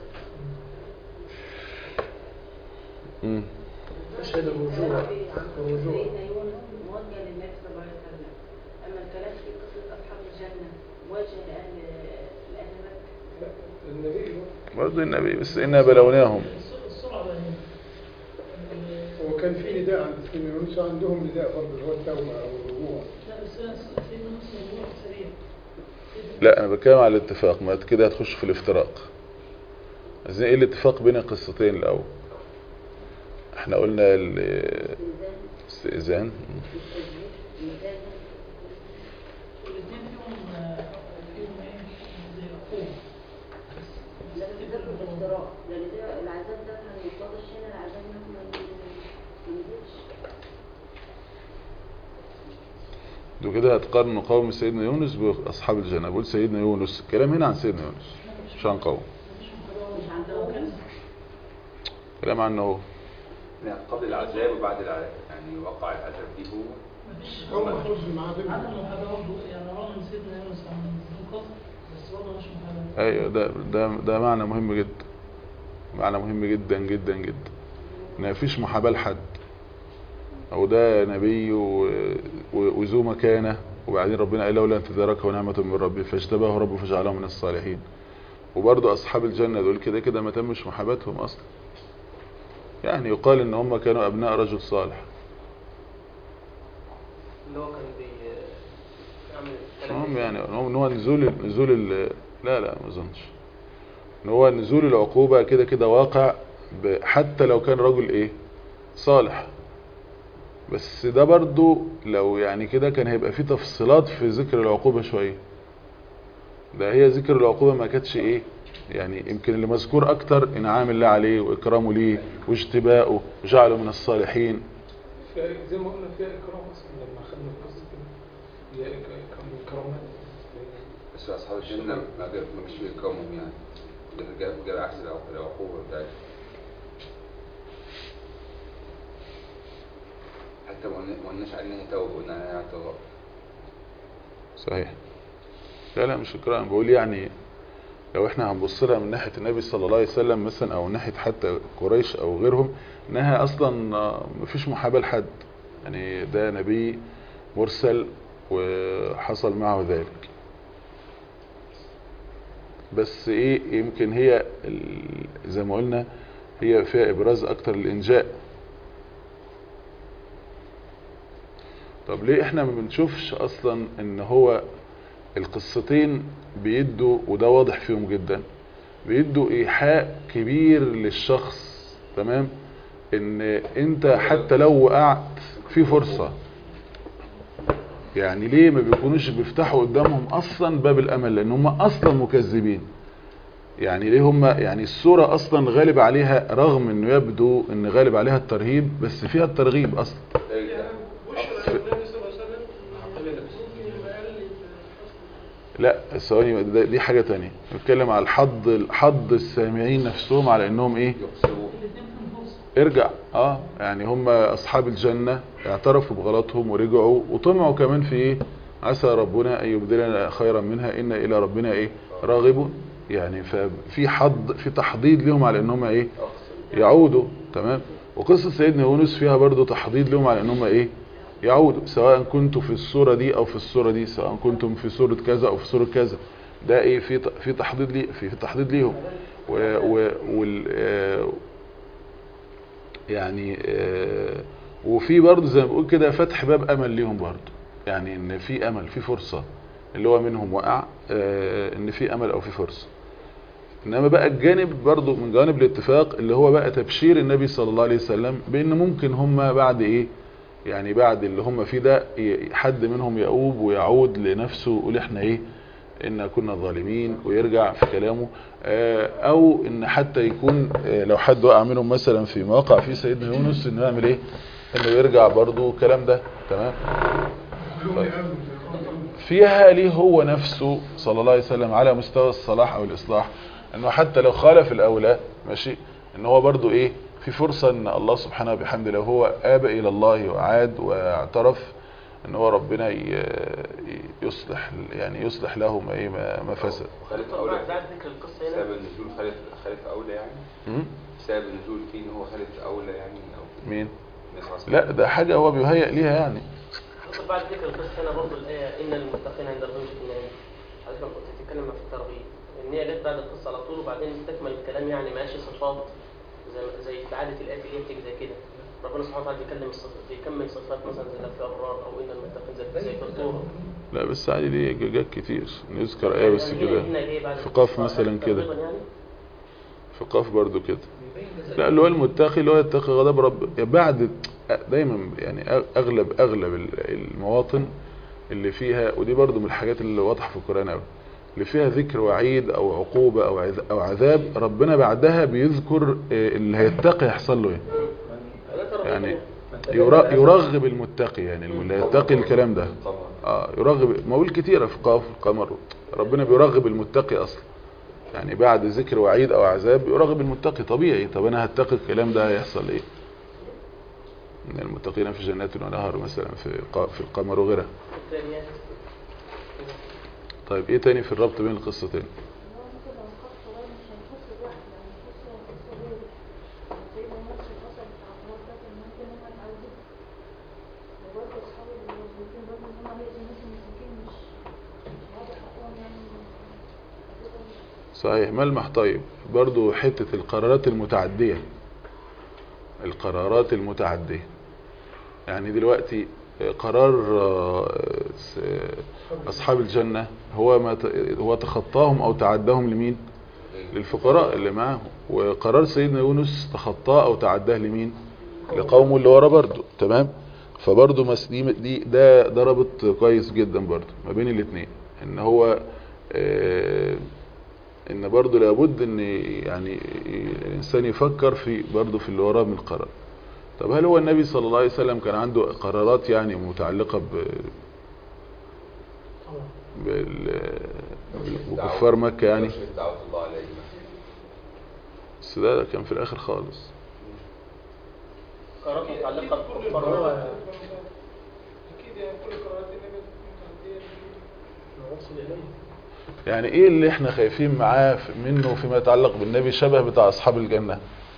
امم مشهد الرجوع الرجوع موجه للنبي صلى الله عليه وسلم. اما الكلام في قصه اصحاب الجنه موجه لاهل لاهل مكه. النبي برضه النبي بس إنا بلوناهم. السرعه بقى هنا. هو كان في نداء عند سيدنا يونس عندهم نداء برضه اللي هو التوبه او الرجوع. لا بس سيدنا موسى رجوع سريع. لا انا بتكلم على الاتفاق. ما كده هتخش في الافتراق. عايزين ايه الاتفاق بين القصتين الاول؟ احنا قلنا الاستئذان. والاثنين فيهم فيهم ايه زي عقوبه. لا العذاب بالافتراء، لان العذاب ده كان يتوضح هنا العذاب انهم ما ينزلش. دو كده هتقارن قوم سيدنا يونس باصحاب الجنة. بقول سيدنا يونس الكلام هنا عن سيدنا يونس مش عن قوم. مش عندهم كده. كلام عنه هو قبل العذاب وبعد العذاب، يعني وقع العذاب فيه هو مفيش هو محفوظ معاه بنت. عدم محاباه برضه. يعني رغم ان سيدنا يونس عن قصد بس برضه مش محاباه. ايوه. ده ده ده معنى مهم جدا. معنى مهم جدا جدا جدا. ان مفيش محاباه لحد. او ده نبي وذو مكانه وبعدين ربنا قال لولا ان تداركه نعمه من ربه فاجتباه ربه فجعله من الصالحين. وبرضه اصحاب الجنه دول كده كده ما تمش محاباتهم اصلا. يعني يقال ان هم كانوا ابناء رجل صالح. اللي هو كان بيعمل المهم يعني ان هو نزول نزول لا لا ما اظنش ان هو نزول العقوبه كده كده واقع حتى لو كان رجل ايه صالح. بس ده برضو لو يعني كده كان هيبقى فيه تفصيلات في ذكر العقوبة شوية. ده هي ذكر العقوبة ما كانتش ايه يعني، يمكن اللي مذكور اكتر انعام الله عليه واكرامه ليه واجتباؤه وجعله من الصالحين. زي ما قلنا فيها اكرام اصلا لما خدنا القصه كده هي كان كرامات. بس اصحاب الجنه ما جاب ما مش بيكرمهم يعني، ده جاب جاب عكس العقوبه بتاعتهم. حتى ما قلناش عليها توبه، قلنا عليها اعتراف. صحيح. لا لا مش اكرام، بقول يعني لو احنا هنبص لها من ناحيه النبي صلى الله عليه وسلم مثلا او من ناحيه حتى قريش او غيرهم، انها اصلا مفيش محاباه لحد يعني، ده نبي مرسل وحصل معه ذلك. بس ايه يمكن هي زي ما قلنا هي فيها ابراز اكتر الانجاء. طب ليه احنا ما بنشوفش اصلا ان هو القصتين بيدوا، وده واضح فيهم جدا، بيدوا ايحاء كبير للشخص، تمام، ان انت حتى لو وقعت في فرصة. يعني ليه ما بيكونوش بيفتحوا قدامهم اصلا باب الامل؟ لان هم اصلا مكذبين. يعني ليه هم يعني السورة اصلا غالب عليها، رغم انه يبدو ان غالب عليها الترهيب، بس فيها الترغيب اصلا. لا ثواني، دي حاجة تانية. نتكلم على الحض حض السامعين نفسهم على انهم ايه، ارجع. اه يعني هم اصحاب الجنة اعترفوا بغلطهم ورجعوا وطمعوا كمان في ايه، عسى ربنا ان يبدلنا خيرا منها ان الى ربنا ايه راغبون. يعني ففي حض في تحضيض لهم على انهم ايه يعودوا، تمام. وقصة سيدنا يونس فيها برضو تحضيض لهم على انهم ايه يعودوا، سواء كنتوا في السورة دي او في السورة دي، سواء كنتم في سورة كذا او في سورة كذا. ده ايه في في تحضيض لي في تحضيض ليهم و وال يعني وفي برضه زي ما بقول كده فتح باب امل ليهم برضه، يعني ان في امل، في فرصة، اللي هو منهم وقع ان في امل او في فرصة. انما بقى الجانب برضه من جانب الاتفاق اللي هو بقى تبشير النبي صلى الله عليه وسلم بان ممكن هم بعد ايه، يعني بعد اللي هم فيه ده حد منهم يؤوب ويعود لنفسه ويقول احنا ايه ان كنا ظالمين ويرجع في كلامه، او ان حتى يكون لو حد وقع منهم مثلا في مواقع في سيدنا يونس انه يعمل ايه، انه يرجع برضو الكلام ده، تمام. طيب. فيها ليه هو نفسه صلى الله عليه وسلم على مستوى الصلاح او الاصلاح، انه حتى لو خالف الاولى ماشي، ان هو برضو ايه في فرصة ان الله سبحانه وبحمده لو هو آب الى الله وعاد واعترف ان هو ربنا يصلح، يعني يصلح له ما ايه ما فسد. خالف اولى بعد ذكر القصه هنا، سبب النزول خالف خالف اولى يعني. امم سبب النزول فيه ان هو خالف اولى يعني او مين؟ لا ده حاجه هو بيهيئ ليها يعني. بعد ذكر القصه هنا برضه الايه ان المتقين عند ربهم في النعيم، حضرتك كنت بتتكلم في الترغيب ان هي جت بعد القصه على طول، وبعدين استكمل الكلام يعني ما قالش صفات زي زي في عاده الايات اللي هي بتيجي زي كده. ربنا سبحانه وتعالى بيكلم الصفات، بيكمل صفات مثلا زي الابرار او ان المتقين زي زي الطور. لا بس عادي دي جاجات كتير نذكر ايه بس كده في قاف مثلا كده، في قاف برضو كده. لا اللي هو المتقي اللي هو يتقي غضب رب بعد دايما، يعني اغلب اغلب المواطن اللي فيها، ودي برضو من الحاجات اللي واضحه في القرآن قوي، اللي فيها ذكر وعيد او عقوبة او او عذاب، ربنا بعدها بيذكر اللي هيتقي يحصل له ايه، يعني يرغب المتقي، يعني اللي يتقي الكلام ده اه يرغب. مقول كتيرة في قاف القمر ربنا بيرغب المتقي اصلا، يعني بعد ذكر وعيد او عذاب يرغب المتقي طبيعي. طب انا هتقي الكلام ده هيحصل ايه؟ ان المتقين في جنات ونهر مثلا في في القمر وغيرها. طيب ايه تاني في الربط بين القصتين؟ صحيح ملمح. طيب برضو حتة القرارات المتعدية، القرارات المتعدية يعني دلوقتي قرار أصحاب الجنة هو ما هو تخطاهم أو تعداهم لمين؟ للفقراء اللي معاهم. وقرار سيدنا يونس تخطاه او تعداه لمين؟ لقومه اللي ورا برضه. تمام. فبرضه مسلم دي ده ده رابط كويس جدا برضه ما بين الاثنين، ان هو آه ان برضه لابد ان يعني الانسان يفكر في برضه في اللي وراه من قرار. طب هل هو النبي صلى الله عليه وسلم كان عنده قرارات يعني متعلقة ب بكفار مكة يعني؟ بس ده كان في الاخر خالص. قرارات متعلقة بكفار مكة. اكيد يعني كل قرارات النبي متعلقة. يعني ايه اللي احنا خايفين معاه منه فيما يتعلق بالنبي شبه بتاع اصحاب الجنة،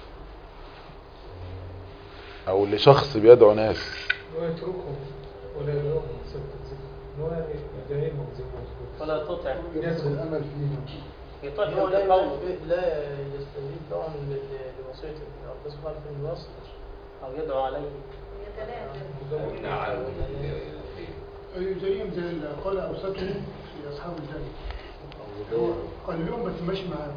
او اللي شخص بيدعو ناس هو يتركهم ولا يدعوهم هو يدعيهم ولا تطع ينزل الامل فيهم يطيح هو لا القوم لا يستجيب طبعا لوصية الله سبحانه انه يصبر او يدعو عليه يتلازم. أي زيهم زي اللي قال أوسطهم في أصحاب الجنة، هو قال لهم بس ماشي معاهم.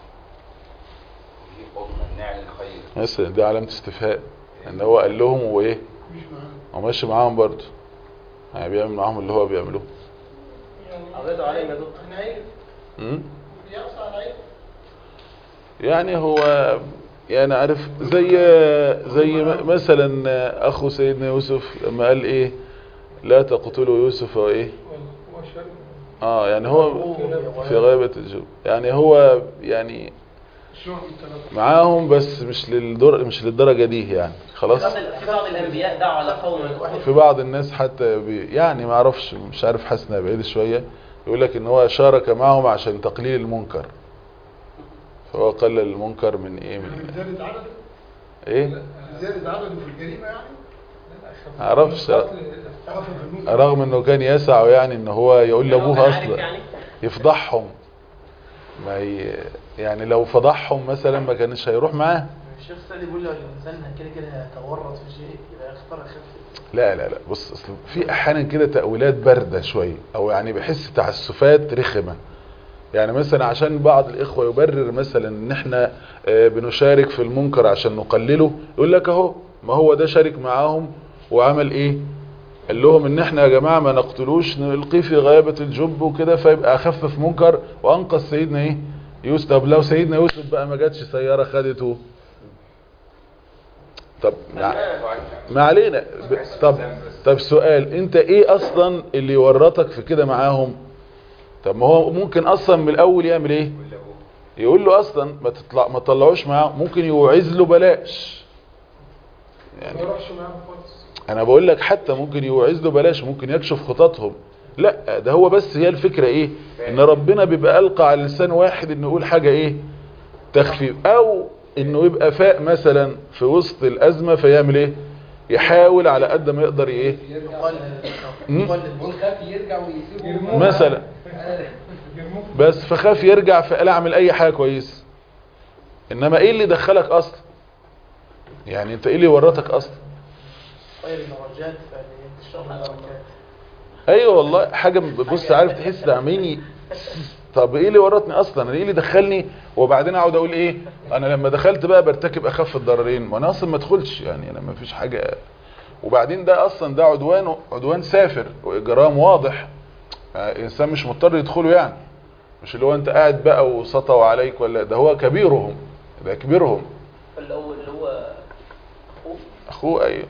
مثلا دي علامة استفهام، ان هو قال لهم وايه مش معاهم وماشي معاهم برضه، يعني بيعمل معاهم اللي هو بيعملوه. او يدعو عليه ما دق امم يقصى على عيد يعني هو يعني عارف زي زي مثلا اخو سيدنا يوسف لما قال ايه لا تقتلوا يوسف وايه اه يعني هو في غيبة الجب، يعني هو يعني معاهم بس مش للدر مش للدرجة دي يعني خلاص. في بعض الانبياء دعوا على قوم في بعض الناس حتى بي يعني ما اعرفش مش عارف حسنا بعيد شوية يقول لك ان هو شارك معهم عشان تقليل المنكر، فهو قلل المنكر من ايه من زيادة عدد ايه زيادة عدده في الجريمة يعني ما اعرفش، رغم انه كان يسعى يعني ان هو يقول لابوه اصلا يفضحهم، ما ي... يعني لو فضحهم مثلا ما كانش هيروح معاه. الشيخ سعد بيقول لو الانسان كده كده هيتورط في شيء يبقى يختار خف. لا لا لا بص، اصل في احيانا كده تأويلات باردة شوية او يعني بحس تعسفات رخمة. يعني مثلا عشان بعض الاخوة يبرر مثلا ان احنا بنشارك في المنكر عشان نقلله، يقول لك اهو ما هو ده شارك معاهم وعمل ايه، قال لهم ان احنا يا جماعة ما نقتلوش نلقيه في غيابة الجب وكده فيبقى اخفف منكر وانقذ سيدنا ايه يوسف. طب لو سيدنا يوسف بقى ما جاتش سيارة خدته، طب ما علينا ب... طب طب سؤال، انت ايه اصلا اللي يورطك في كده معاهم؟ طب ما هو ممكن اصلا من الاول يعمل ايه، يقول له اصلا ما تطلع ما تطلعوش معاه، ممكن يوعز له بلاش يعني. انا بقول لك حتى ممكن يوعز له بلاش، ممكن يكشف خططهم. لا ده هو بس هي الفكرة ايه، ان ربنا بيبقى القى على لسان واحد انه يقول حاجة ايه تخفيف، او انه يبقى فاق مثلا في وسط الازمة فيعمل ايه، يحاول على قد ما يقدر ايه مثلا، بس فخاف يرجع فقال اعمل اي حاجة كويس. انما ايه اللي دخلك اصلا يعني، انت ايه اللي ورطك اصلا؟ خير المرجات فالشر البركات. ايوه والله حاجة بص عارف تحس عميني. طب ايه اللي ورطني اصلا، انا ايه اللي دخلني وبعدين اقعد اقول ايه انا لما دخلت بقى برتكب اخف الضررين، وانا اصلا ما ادخلش يعني انا ما فيش حاجة. وبعدين ده اصلا ده عدوان عدوان سافر واجرام واضح، انسان مش مضطر يدخله يعني، مش اللي هو انت قاعد بقى وسطوا عليك ولا، ده هو كبيرهم ده كبيرهم الاول اللي هو اخوه اخوه ايوه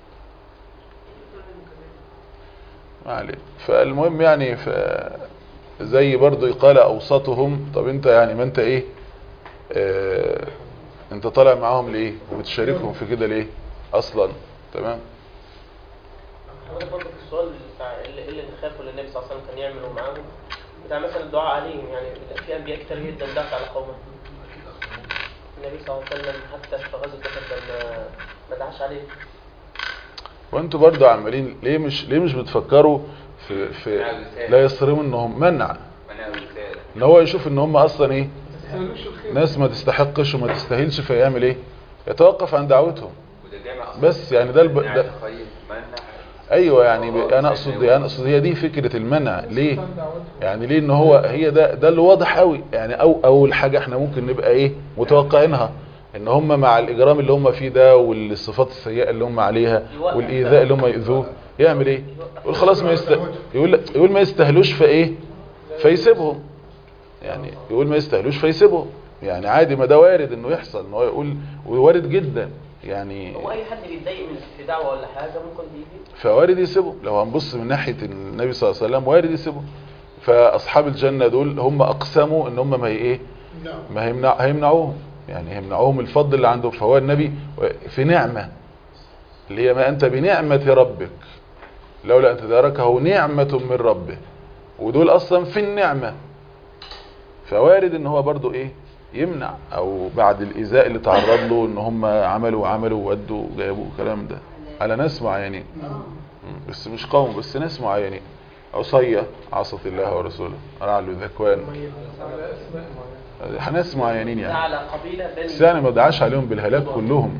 ما عليه. فالمهم يعني ف زي برضو يقال اوسطهم. طب انت يعني ما انت ايه اه انت طالع معاهم ليه وبتشاركهم في كده ليه اصلا؟ تمام. حضرتك برضه في السؤال بتاع اللي اللي خافوا للنبي صلى الله عليه وسلم كان يعملوا معاهم بتاع مثلا الدعاء عليهم، يعني في انبياء كتير جدا دعت على قومه، النبي صلى الله عليه وسلم حتى في غزوه بدر ما ما دعاش عليه. وانتوا برضو عمالين ليه مش ليه مش بتفكروا في في لا يصرموا انهم منع ان هو يشوف ان هم اصلا ايه ناس ما تستحقش وما تستاهلش فيعمل ايه، يتوقف عن دعوتهم بس يعني ده, الب... ده ايوه يعني ب- انا اقصد انا اقصد هي دي فكره المنع ليه؟ يعني ليه ان هو هي ده ده اللي واضح قوي يعني. او اول حاجه احنا ممكن نبقى ايه متوقعينها ان هم مع الاجرام اللي هم فيه ده والصفات السيئه اللي هم عليها والايذاء اللي هم يؤذوه يعمل ايه؟ يقول خلاص ما يست... يقول يقول ما يستاهلوش فايه فيسيبهم. يعني يقول ما يستاهلوش فيسيبهم يعني عادي. ما ده وارد انه يحصل ان هو يقول ووارد جدا يعني. هو اي حد بيتضايق من في دعوه ولا حاجه ممكن يجي فوارد يسيبهم. لو هنبص من ناحيه النبي صلى الله عليه وسلم وارد يسيبهم. فاصحاب الجنه دول هم اقسموا ان هم ما هي ايه ما هيمنع هيمنعوهم يعني هيمنعوهم الفضل اللي عندهم. فهو النبي في نعمه اللي هي ما انت بنعمه ربك لولا ان تداركه نعمه من ربه. ودول اصلا في النعمه. فوارد ان هو برضو ايه يمنع او بعد الايذاء اللي تعرض له ان هم عملوا عملوا ودوا جابوا الكلام ده على ناس معينين بس مش قوم بس ناس معينين. عصية عصت الله ورسوله رعل ذكوان ناس معينين ده يعني. على قبيله بني بس يعني ما دعاش عليهم بالهلاك كلهم.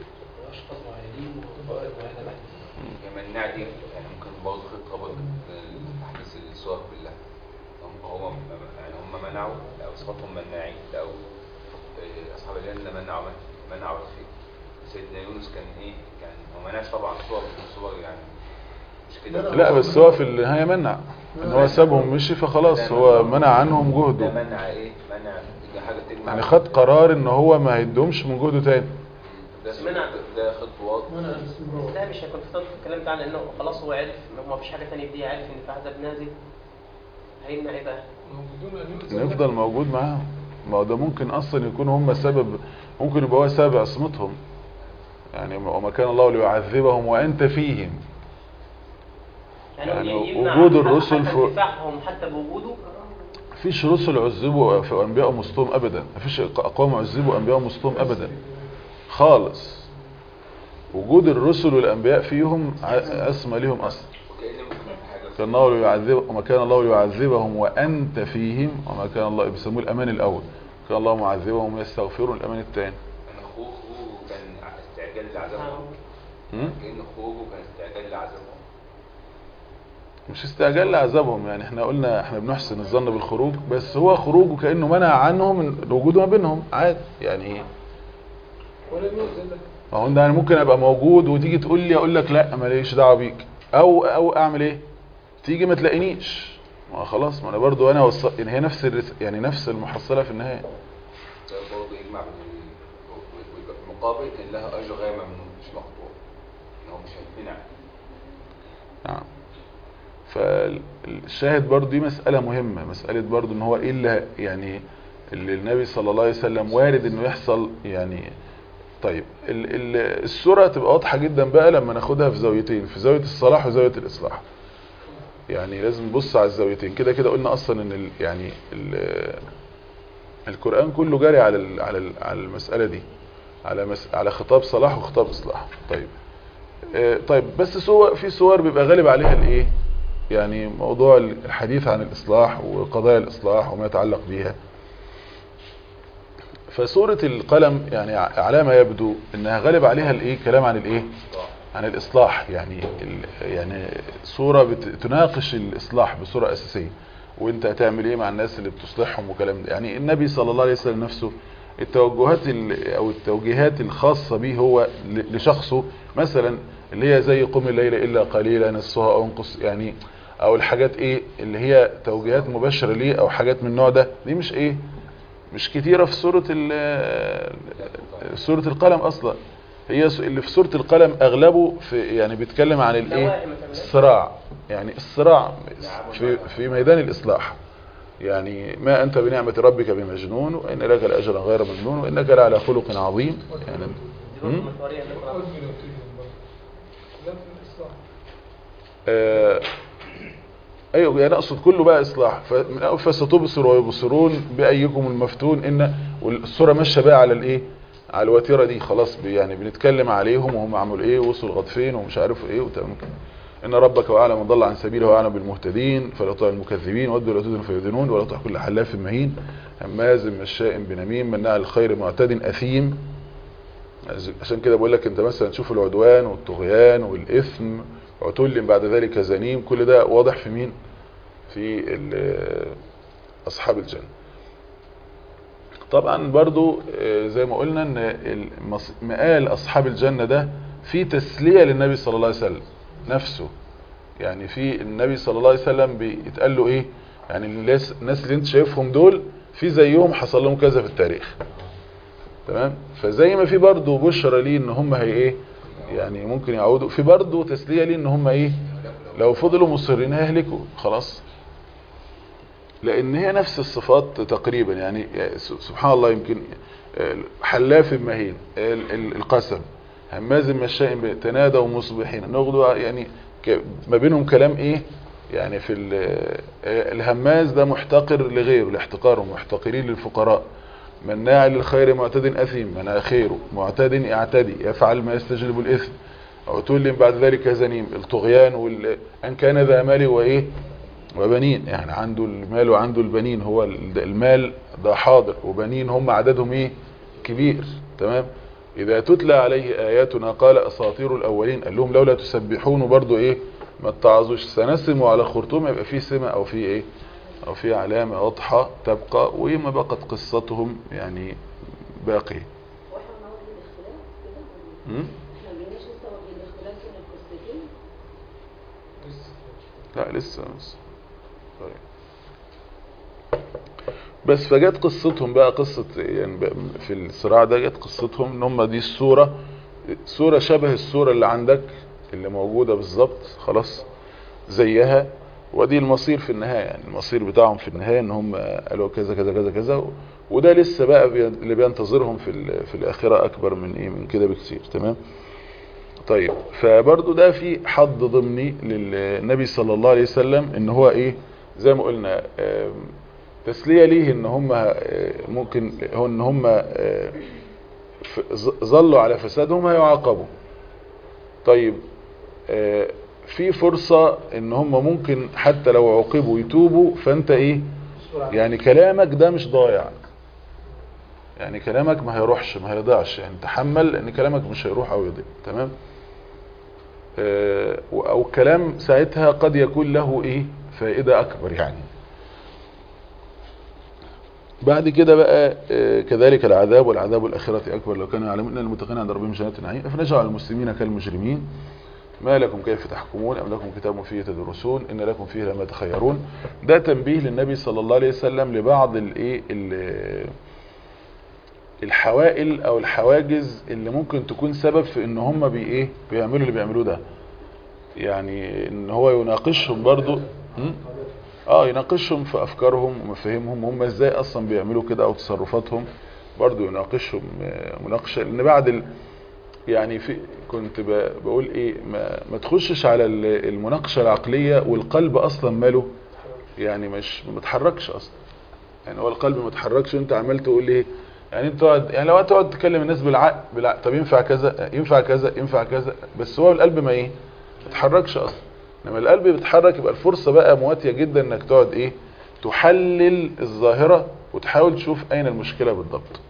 يمنع دي يعني ممكن برضه خطه برضه تحديث الصور كلها. هم هم يعني هم منعوا او صفاتهم مناعين او اصحاب الجنه منعوا منعوا فيه. سيدنا يونس كان ايه كان هو منعش طبعا صور صور يعني مش كده. لا بس هو في النهايه منع ان هو سابهم مشي فخلاص هو منع عنهم جهده. ده منع ايه منع دي حاجه تجمع يعني خد قرار ان هو ما هيدهمش من جهده تاني. ده منع ده خطوات. ده مش هيكون في الكلام ده لانه خلاص هو عرف ان ما فيش حاجه ثانيه دي عارف ان في عذاب نازل هيمنع ايه بقى نفضل موجود معاهم. ما هو ده ممكن اصلا يكون هم سبب ممكن يبقى هو سبب عصمتهم يعني. وما كان الله ليعذبهم وانت فيهم يعني, يعني وجود الرسل حتى دفاعهم حتى بوجوده. مفيش رسل عذبوا في انبياء وسطهم ابدا. مفيش اقوام عذبوا انبياء وسطهم ابدا خالص. وجود الرسل والانبياء فيهم اسمى لهم اصلا. كان الله ليعذب وما كان الله ليعذبهم وانت فيهم وما كان الله بيسموه الامان الاول. كان الله معذبهم ويستغفرون الامان الثاني. ان خوفه كان استعجال لعذابهم. كان خوفه كان استعجال لعذابهم مش استعجال لعذابهم يعني. احنا قلنا احنا بنحسن الظن بالخروج بس هو خروجه كأنه منع عنهم الوجود ما بينهم عادي يعني ايه. ما هو يعني ممكن ابقى موجود وتيجي تقول لي اقول لك لا ماليش دعوه بيك او او اعمل ايه تيجي ما تلاقينيش. ما خلاص ما انا برضو انا وص... يعني هي نفس الرس... يعني نفس المحصله في النهايه. ده برضه يجمع بالمقابل كان لها اجر غير ممنون مش مقطوع ان هو مش هيتمنع. نعم. فالشاهد برضو دي مسألة مهمة. مسألة برضو ان هو ايه اللي يعني اللي النبي صلى الله عليه وسلم وارد انه يحصل يعني. طيب ال ال الصورة تبقى واضحة جدا بقى لما ناخدها في زاويتين في زاوية الصلاح وزاوية الاصلاح. يعني لازم نبص على الزاويتين كده كده. قلنا اصلا ان ال يعني ال القرآن كله جاري على ال على ال على المسألة دي على مس على خطاب صلاح وخطاب اصلاح. طيب آه طيب بس صور في صور بيبقى غالب عليها الايه يعني موضوع الحديث عن الإصلاح وقضايا الإصلاح وما يتعلق بها. فسورة القلم يعني على ما يبدو انها غالب عليها الايه كلام عن الايه عن الإصلاح يعني يعني سورة بتناقش الإصلاح بصورة أساسية. وانت هتعمل ايه مع الناس اللي بتصلحهم وكلام ده. يعني النبي صلى الله عليه وسلم نفسه التوجهات او التوجيهات الخاصة به هو لشخصه مثلا اللي هي زي قم الليل إلا قليلا نصفها أو انقص يعني او الحاجات ايه اللي هي توجيهات مباشرة ليه او حاجات من النوع ده دي مش ايه مش كتيرة في سورة سورة القلم اصلا. هي اللي في سورة القلم اغلبه في يعني بيتكلم عن الايه الصراع يعني الصراع في, في ميدان الاصلاح. يعني ما انت بنعمة ربك بمجنون وان لك لاجرا غير ممنون وانك لعلى خلق عظيم يعني. آه ايوه يعني اقصد كله بقى اصلاح. فستبصر ويبصرون بايكم المفتون ان والسوره ماشيه بقى على الايه على الوتيره دي خلاص يعني بنتكلم عليهم وهم عملوا ايه وصلوا لغايه فين ومش عارف ايه وتمام كده. ان ربك واعلم من ضل عن سبيله واعلم بالمهتدين فلا تطع المكذبين ودوا لا تدن فيذنون ولا تطع كل حلاف مهين هماز مشاء بنميم مناع الخير معتد اثيم. عشان كده بقول لك انت مثلا تشوف العدوان والطغيان والاثم عتل بعد ذلك زنيم، كل ده واضح في مين؟ في أصحاب الجنة. طبعا برضو زي ما قلنا ان مقال أصحاب الجنة ده في تسلية للنبي صلى الله عليه وسلم نفسه، يعني في النبي صلى الله عليه وسلم بيتقال له ايه، يعني الناس اللي انت شايفهم دول في زيهم حصل لهم كذا في التاريخ، تمام؟ فزي ما في برضو بشرى ليه ان هم هي ايه، يعني ممكن يعودوا، في برضو تسلية ليه ان هم ايه لو فضلوا مصرين هيهلكوا خلاص، لان هي نفس الصفات تقريبا. يعني سبحان الله، يمكن حلاف مهين، القسم، هماز مشاء، تنادوا مصبحين، نغدو، يعني ما بينهم كلام ايه، يعني في الهماز ده محتقر لغيره، الاحتقار، محتقرين للفقراء، مناع للخير معتد اثيم، منع خيره معتد اعتدي، يفعل ما يستجلب الاثم، عتل بعد ذلك زنيم، الطغيان وال... ان كان ذا مال وايه وبنين، يعني عنده المال وعنده البنين، هو المال ده حاضر وبنين هم عددهم ايه كبير، تمام؟ اذا تتلى عليه اياتنا قال اساطير الاولين، قال لهم لولا تسبحون، برضو ايه ما اتعظوش، سنسم على خرطوم، يبقى فيه سمة او فيه ايه او فيه علامة واضحة تبقى، وما بقت قصتهم يعني باقية. لا لسه بس. طيب بس فجت قصتهم بقى، قصة يعني في الصراع ده جت قصتهم ان هم دي الصورة، صورة شبه الصورة اللي عندك اللي موجودة بالظبط، خلاص زيها، ودي المصير في النهاية، يعني المصير بتاعهم في النهاية ان هم قالوا كذا كذا كذا كذا، وده لسه بقى اللي بينتظرهم في في الآخرة اكبر من ايه من كده بكثير، تمام؟ طيب فبرضو ده في حد ضمني للنبي صلى الله عليه وسلم، ان هو ايه زي ما قلنا تسلية ليه ان هم ممكن هو ان هم ظلوا على فسادهم هيعاقبوا. طيب في فرصة ان هم ممكن حتى لو عوقبوا يتوبوا، فانت ايه يعني كلامك ده مش ضايع، يعني كلامك ما هيروحش ما هيضيعش، يعني تحمل ان كلامك مش هيروح او يضيع، تمام؟ او الكلام ساعتها قد يكون له ايه فائدة اكبر يعني. بعد كده بقى كذلك العذاب، والعذاب الآخرة أكبر لو كانوا يعلمون ان المتقين عند ربهم جنات النعيم، افنجعل المسلمين كالمجرمين، ما لكم كيف تحكمون، ام لكم كتاب فيه تدرسون، ان لكم فيه لما تخيرون. ده تنبيه للنبي صلى الله عليه وسلم لبعض الايه الحوائل او الحواجز اللي ممكن تكون سبب في ان هم بي ايه بيعملوا اللي بيعملوه ده، يعني ان هو يناقشهم برضو اه يناقشهم في افكارهم ومفاهيمهم، هم ازاي اصلا بيعملوا كده او تصرفاتهم، برضو يناقشهم مناقشه، لان بعد ال... يعني في كنت بقول ايه ما, ما تخشش على المناقشه العقليه والقلب اصلا ماله، يعني مش ما بتحركش اصلا، يعني هو القلب ما بتحركش وانت عمال تقول ايه، يعني انت تقعد يعني لو تقعد تكلم الناس بالعقل بالعقل طب ينفع كذا ينفع كذا ينفع كذا، بس هو القلب ما ايه ما بتحركش اصلا. لما القلب بيتحرك يبقى الفرصة بقى مواتية جدا انك تقعد ايه تحلل الظاهرة وتحاول تشوف اين المشكلة بالضبط،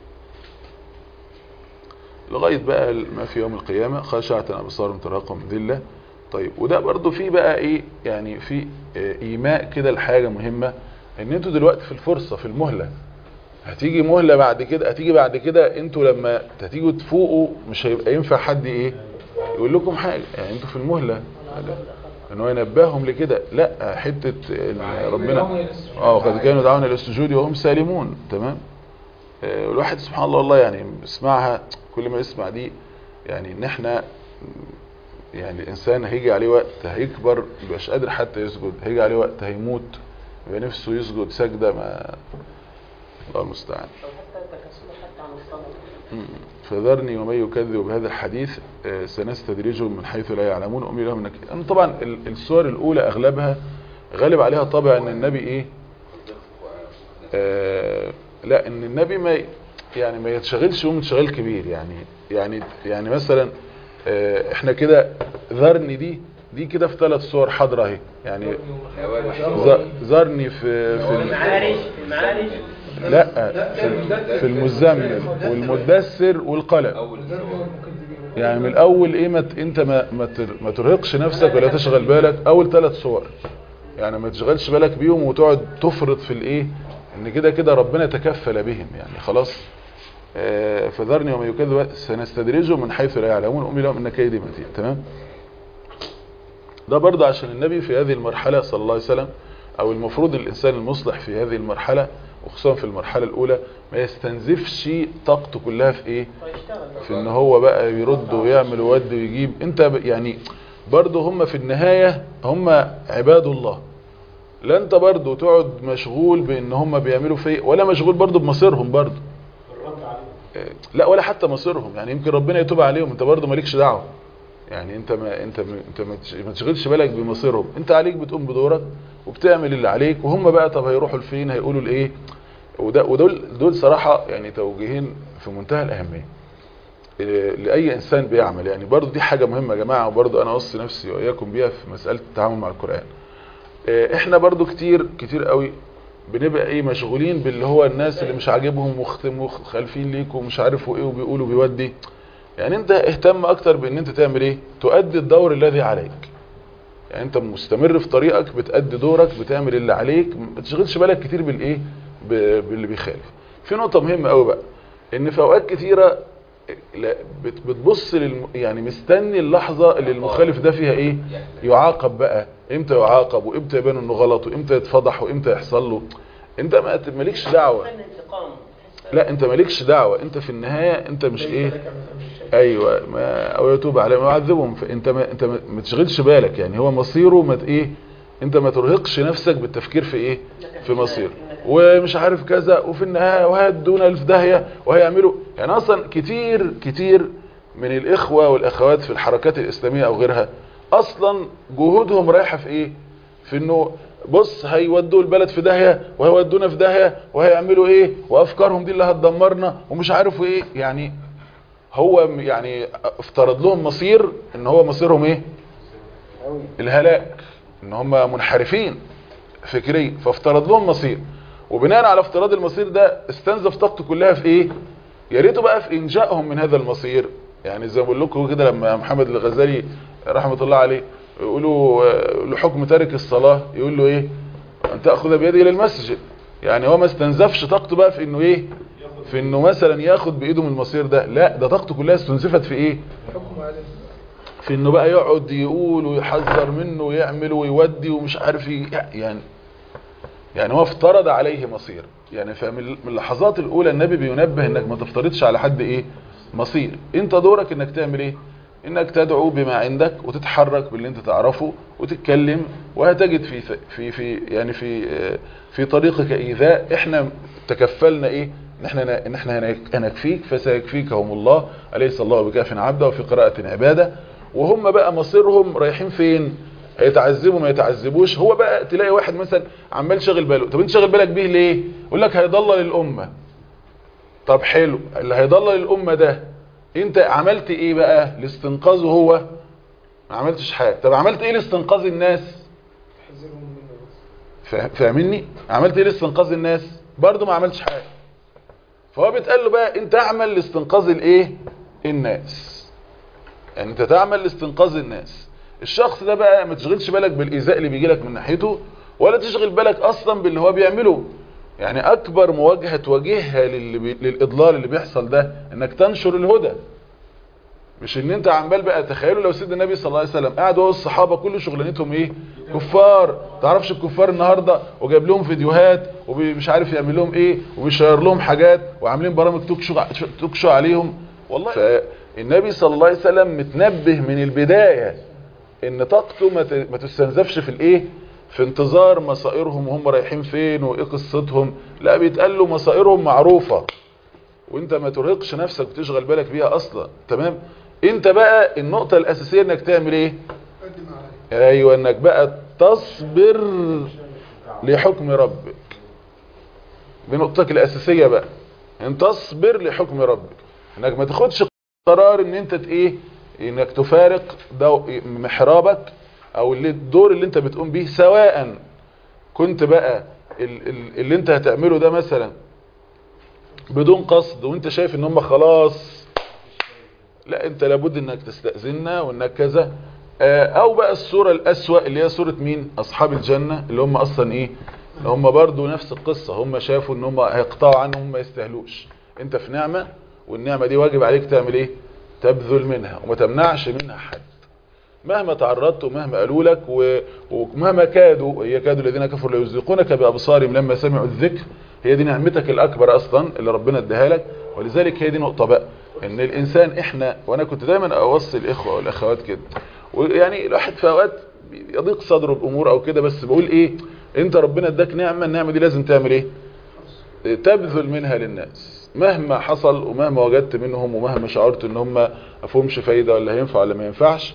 لغاية بقى ما في يوم القيامة خاشعة أبصارهم ترهقهم ذلة. طيب وده برضو في بقى ايه يعني في ايماء كده الحاجة مهمة، ان انتوا دلوقتي في الفرصة في المهلة، هتيجي مهلة بعد كده، هتيجي بعد كده انتوا لما هتيجوا تفوقوا مش هيبقى ينفع حد ايه يقول لكم حاجة، يعني انتوا في المهلة ان هو ينبههم لكده، لا حتة ربنا اه قد كانوا يدعون الى السجود وهم سالمون، تمام؟ آه الواحد سبحان الله والله يعني اسمعها كل ما يسمع دي، يعني ان احنا يعني الانسان هيجي عليه وقت هيكبر مبقاش قادر حتى يسجد، هيجي عليه وقت هيموت يبقى نفسه يسجد سجدة ما الله المستعان. فذرني ومن يكذب بهذا الحديث سنستدرجهم من حيث لا يعلمون واملي لهم نكير. طبعا السور الاولى اغلبها غالب عليها طبع ان النبي ايه آه لا ان النبي ما يعني ما يتشغلش ومتشغل كبير، يعني يعني يعني مثلا آه احنا كده ذرني دي دي كده في ثلاث صور حاضره اهي، يعني ذرني في في المعارج المعارج لا في, في المزمل والمدثر والقلم، يعني من الاول ايه ما ت- انت ما ما تر- ما ترهقش نفسك ولا تشغل بالك اول ثلاث صور، يعني ما تشغلش بالك بيهم وتقعد تفرط في الايه ان كده كده ربنا تكفل بهم يعني خلاص. آه، فذرني وما يكذب سنستدرجهم من حيث لا يعلمون امي لهم ان كيدي متين. تمام. ده برضه عشان النبي في هذه المرحله صلى الله عليه وسلم، او المفروض الانسان المصلح في هذه المرحله وخصوصا في المرحله الاولى ما يستنزفش طاقته كلها في ايه، في ان هو بقى يرد ويعمل ويودي ويجيب. انت ب- يعني برضه هم في النهايه هم عباد الله، لا انت برضه تقعد مشغول بان هم بيعملوا في ولا مشغول برضه بمصيرهم برضه، لا ولا حتى مصيرهم، يعني يمكن ربنا يتوب عليهم، انت برضه مالكش دعوه. يعني انت ما انت ما انت ما تش- ما تشغلش بالك بمصيرهم، انت عليك بتقوم بدورك وبتعمل اللي عليك، وهم بقى طب هيروحوا لفين هيقولوا لايه. وده ودول دول صراحه يعني توجيهين في منتهى الاهميه إيه، لاي انسان بيعمل. يعني برضه دي حاجه مهمه يا جماعه، وبرضه انا اوصي نفسي واياكم بيها في مساله التعامل مع القران. إيه، احنا برضه كتير كتير قوي بنبقى ايه مشغولين باللي هو الناس اللي مش عاجبهم مخت- مخالفين ليك ومش عارف وايه وبيقولوا بيودي. يعني انت اهتم اكتر بان انت تعمل ايه، تؤدي الدور الذي عليك. يعني انت مستمر في طريقك بتأدي دورك بتعمل اللي عليك، ما تشغلش بالك كتير بالايه ب- باللي بيخالف. في نقطة مهمة قوي بقى، ان في اوقات كتيرة لا، بت- بتبص للم... يعني مستني اللحظة اللي المخالف ده فيها ايه يعاقب بقى، امتى يعاقب وامتى يبان انه غلط وامتى يتفضح وامتى يحصل له. انت ما مالكش دعوة، لا انت مالكش دعوة، انت في النهاية انت مش ايه ايوه ما او يتوب عليهم ويعذبهم. انت ما انت ما ما تشغلش بالك، يعني هو مصيره ما ت- ايه انت ما ترهقش نفسك بالتفكير في ايه في مصير ومش عارف كذا، وفي النهايه وهيدونا الف داهيه وهيعملوا. يعني اصلا كتير كتير من الاخوه والاخوات في الحركات الاسلاميه او غيرها اصلا جهودهم رايحه في ايه، في انه بص هيودوا البلد في داهيه وهيودونا في داهيه وهيعملوا ايه وافكارهم دي اللي هتدمرنا ومش عارف ايه. يعني هو يعني افترض لهم مصير ان هو مصيرهم ايه الهلاك، ان هم منحرفين فكريا، فافترض لهم مصير، وبناء على افتراض المصير ده استنزف طاقته كلها في ايه، يا ريته بقى في انجائهم من هذا المصير. يعني زي ما بقول لكم كده لما محمد الغزالي رحمه الله عليه يقولوا لحكم تارك الصلاه يقول له ايه، ان تاخذ بيده الى المسجد. يعني هو ما استنزفش طاقته بقى في انه ايه، في انه مثلا ياخد بايده من المصير ده، لا ده طاقته كلها استنزفت في ايه، في انه بقى يقعد يقول ويحذر منه ويعمل ويودي ومش عارف ايه. يعني يعني هو افترض عليه مصير. يعني فمن اللحظات الاولى النبي بينبه انك ما تفترضش على حد ايه مصير، انت دورك انك تعمل ايه، انك تدعو بما عندك وتتحرك باللي انت تعرفه وتتكلم، وهتجد في في في يعني في في طريقك ايذاء. احنا تكفلنا ايه ان احنا ان احنا هنكفيك فسيكفيكهم الله اليس الله بكاف عبده، وفي قراءة عباده. وهم بقى مصيرهم رايحين فين، هيتعذبوا ما يتعذبوش. هو بقى تلاقي واحد مثلا عمال شاغل باله، طب انت شاغل بالك بيه ليه، يقول لك هيضلل الامه. طب حلو، اللي هيضلل الامه ده انت عملت ايه بقى لاستنقاذه؟ هو ما عملتش حاجه. طب عملت ايه لاستنقاذ الناس؟ فاهمني، عملت ايه لاستنقاذ الناس؟ برضه ما عملتش حاجه. فهو بيتقال له بقى انت اعمل لاستنقاذ الايه الناس، يعني انت تعمل لاستنقاذ الناس. الشخص ده بقى ما تشغلش بالك بالايذاء اللي بيجي لك من ناحيته، ولا تشغل بالك اصلا باللي هو بيعمله. يعني اكبر مواجهه تواجهها للي بي... للاضلال اللي بيحصل ده انك تنشر الهدى، مش ان انت عمال بقى. تخيلوا لو سيدنا النبي صلى الله عليه وسلم قاعد هو الصحابه كل شغلانتهم ايه، كفار. تعرفش الكفار النهارده وجايب لهم فيديوهات ومش عارف يعمل لهم ايه وبيشير لهم حاجات وعاملين برامج توكشو توكشو عليهم. والله فالنبي صلى الله عليه وسلم متنبه من البدايه ان طاقته ما تستنزفش في الايه، في انتظار مصائرهم وهم رايحين فين وايه قصتهم. لا، بيتقال له مصائرهم معروفه وانت ما ترهقش نفسك وتشغل بالك بيها اصلا. تمام. انت بقى النقطه الاساسيه انك تعمل ايه، ايوه انك بقى تصبر لحكم ربك. دي نقطتك الاساسيه بقى، ان تصبر لحكم ربك، انك ما تاخدش قرار ان انت ايه، انك تفارق محرابك او اللي الدور اللي انت بتقوم بيه، سواء كنت بقى اللي انت هتعمله ده مثلا بدون قصد وانت شايف ان هم خلاص لا انت لابد انك تستأذننا وانك كذا. او بقى الصورة الاسوأ اللي هي صورة مين؟ اصحاب الجنة اللي هم اصلا ايه، اللي هم برضو نفس القصة، هم شافوا ان هم هيقطعوا عنهم ما يستاهلوش. انت في نعمة والنعمة دي واجب عليك تعمل ايه؟ تبذل منها وما تمنعش منها حد مهما تعرضت ومهما قالوا لك ومهما كادوا. يكاد الذين كفروا ليزلقونك بأبصارهم لما سمعوا الذكر. هي دي نعمتك الأكبر أصلا اللي ربنا اداها لك. ولذلك هي دي نقطة بقى، ان الإنسان احنا، وانا كنت دايما اوصي الإخوة والأخوات كده، ويعني الواحد في اوقات يضيق صدره الأمور او كده، بس بقول ايه، انت ربنا اداك نعمة، النعمة دي لازم تعمل ايه؟ تبذل منها للناس مهما حصل ومهما وجدت منهم ومهما شعرت ان هم ما فيهمش فايدة ولا هينفع ولا ما ينفعش.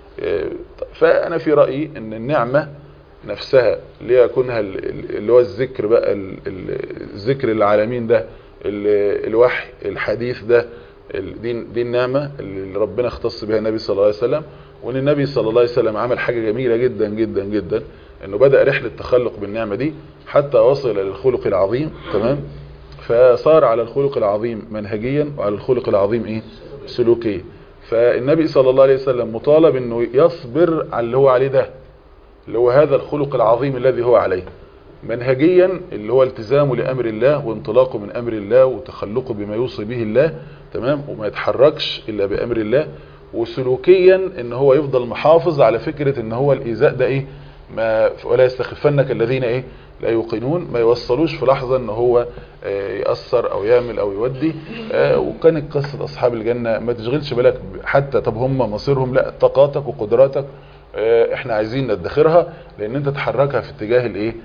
فأنا في رأيي ان النعمة نفسها اللي يكونها اللي هو الذكر بقى، الذكر العالمين ده، الوحي الحديث ده، دي, دي النعمة اللي ربنا اختص بها النبي صلى الله عليه وسلم. وان النبي صلى الله عليه وسلم عمل حاجة جميلة جدا جدا جدا، انه بدأ رحلة تخلق بالنعمة دي حتى وصل للخلق العظيم. تمام. فصار على الخلق العظيم منهجيا وعلى الخلق العظيم ايه؟ سلوكيا. فالنبي صلى الله عليه وسلم مطالب انه يصبر على اللي هو عليه ده، اللي هو هذا الخلق العظيم الذي هو عليه منهجيا، اللي هو التزامه لأمر الله وانطلاقه من أمر الله وتخلقه بما يوصي به الله. تمام. وما يتحركش إلا بأمر الله. وسلوكيا ان هو يفضل محافظ على فكرة ان هو الإيذاء ده ايه، ما ولا يستخفنك الذين ايه لا يوقنون، ما يوصلوش في لحظة ان هو يأثر او يعمل او يودي. وكانت قصة اصحاب الجنة ما تشغلش بالك حتى طب هم مصيرهم، لا، طاقاتك وقدراتك احنا عايزين ندخرها، لان انت تحركها في اتجاه الايه،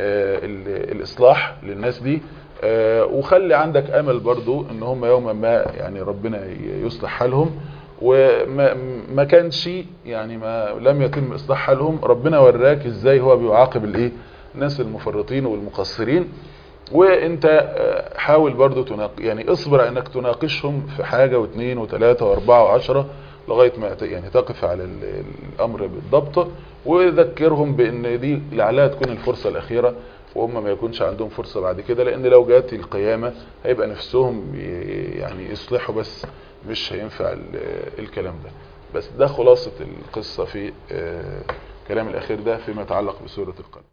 الاصلاح للناس دي. وخلي عندك امل برضو ان هم يوما ما يعني ربنا يصلح حالهم. وما ما كانش يعني ما لم يتم اصلاح حالهم، ربنا وراك ازاي هو بيعاقب الايه، الناس المفرطين والمقصرين. وانت حاول برضو تناق يعني اصبر انك تناقشهم في حاجة واثنين وثلاثة واربعة وعشرة لغاية ما يعني تقف على الامر بالضبط. وذكرهم بان دي لعلها تكون الفرصة الاخيرة، وهم ما يكونش عندهم فرصة بعد كده، لان لو جات القيامة هيبقى نفسهم يعني يصلحوا، بس مش هينفع الكلام ده. بس ده خلاصة القصة في كلام الاخير ده فيما يتعلق بسورة القلم.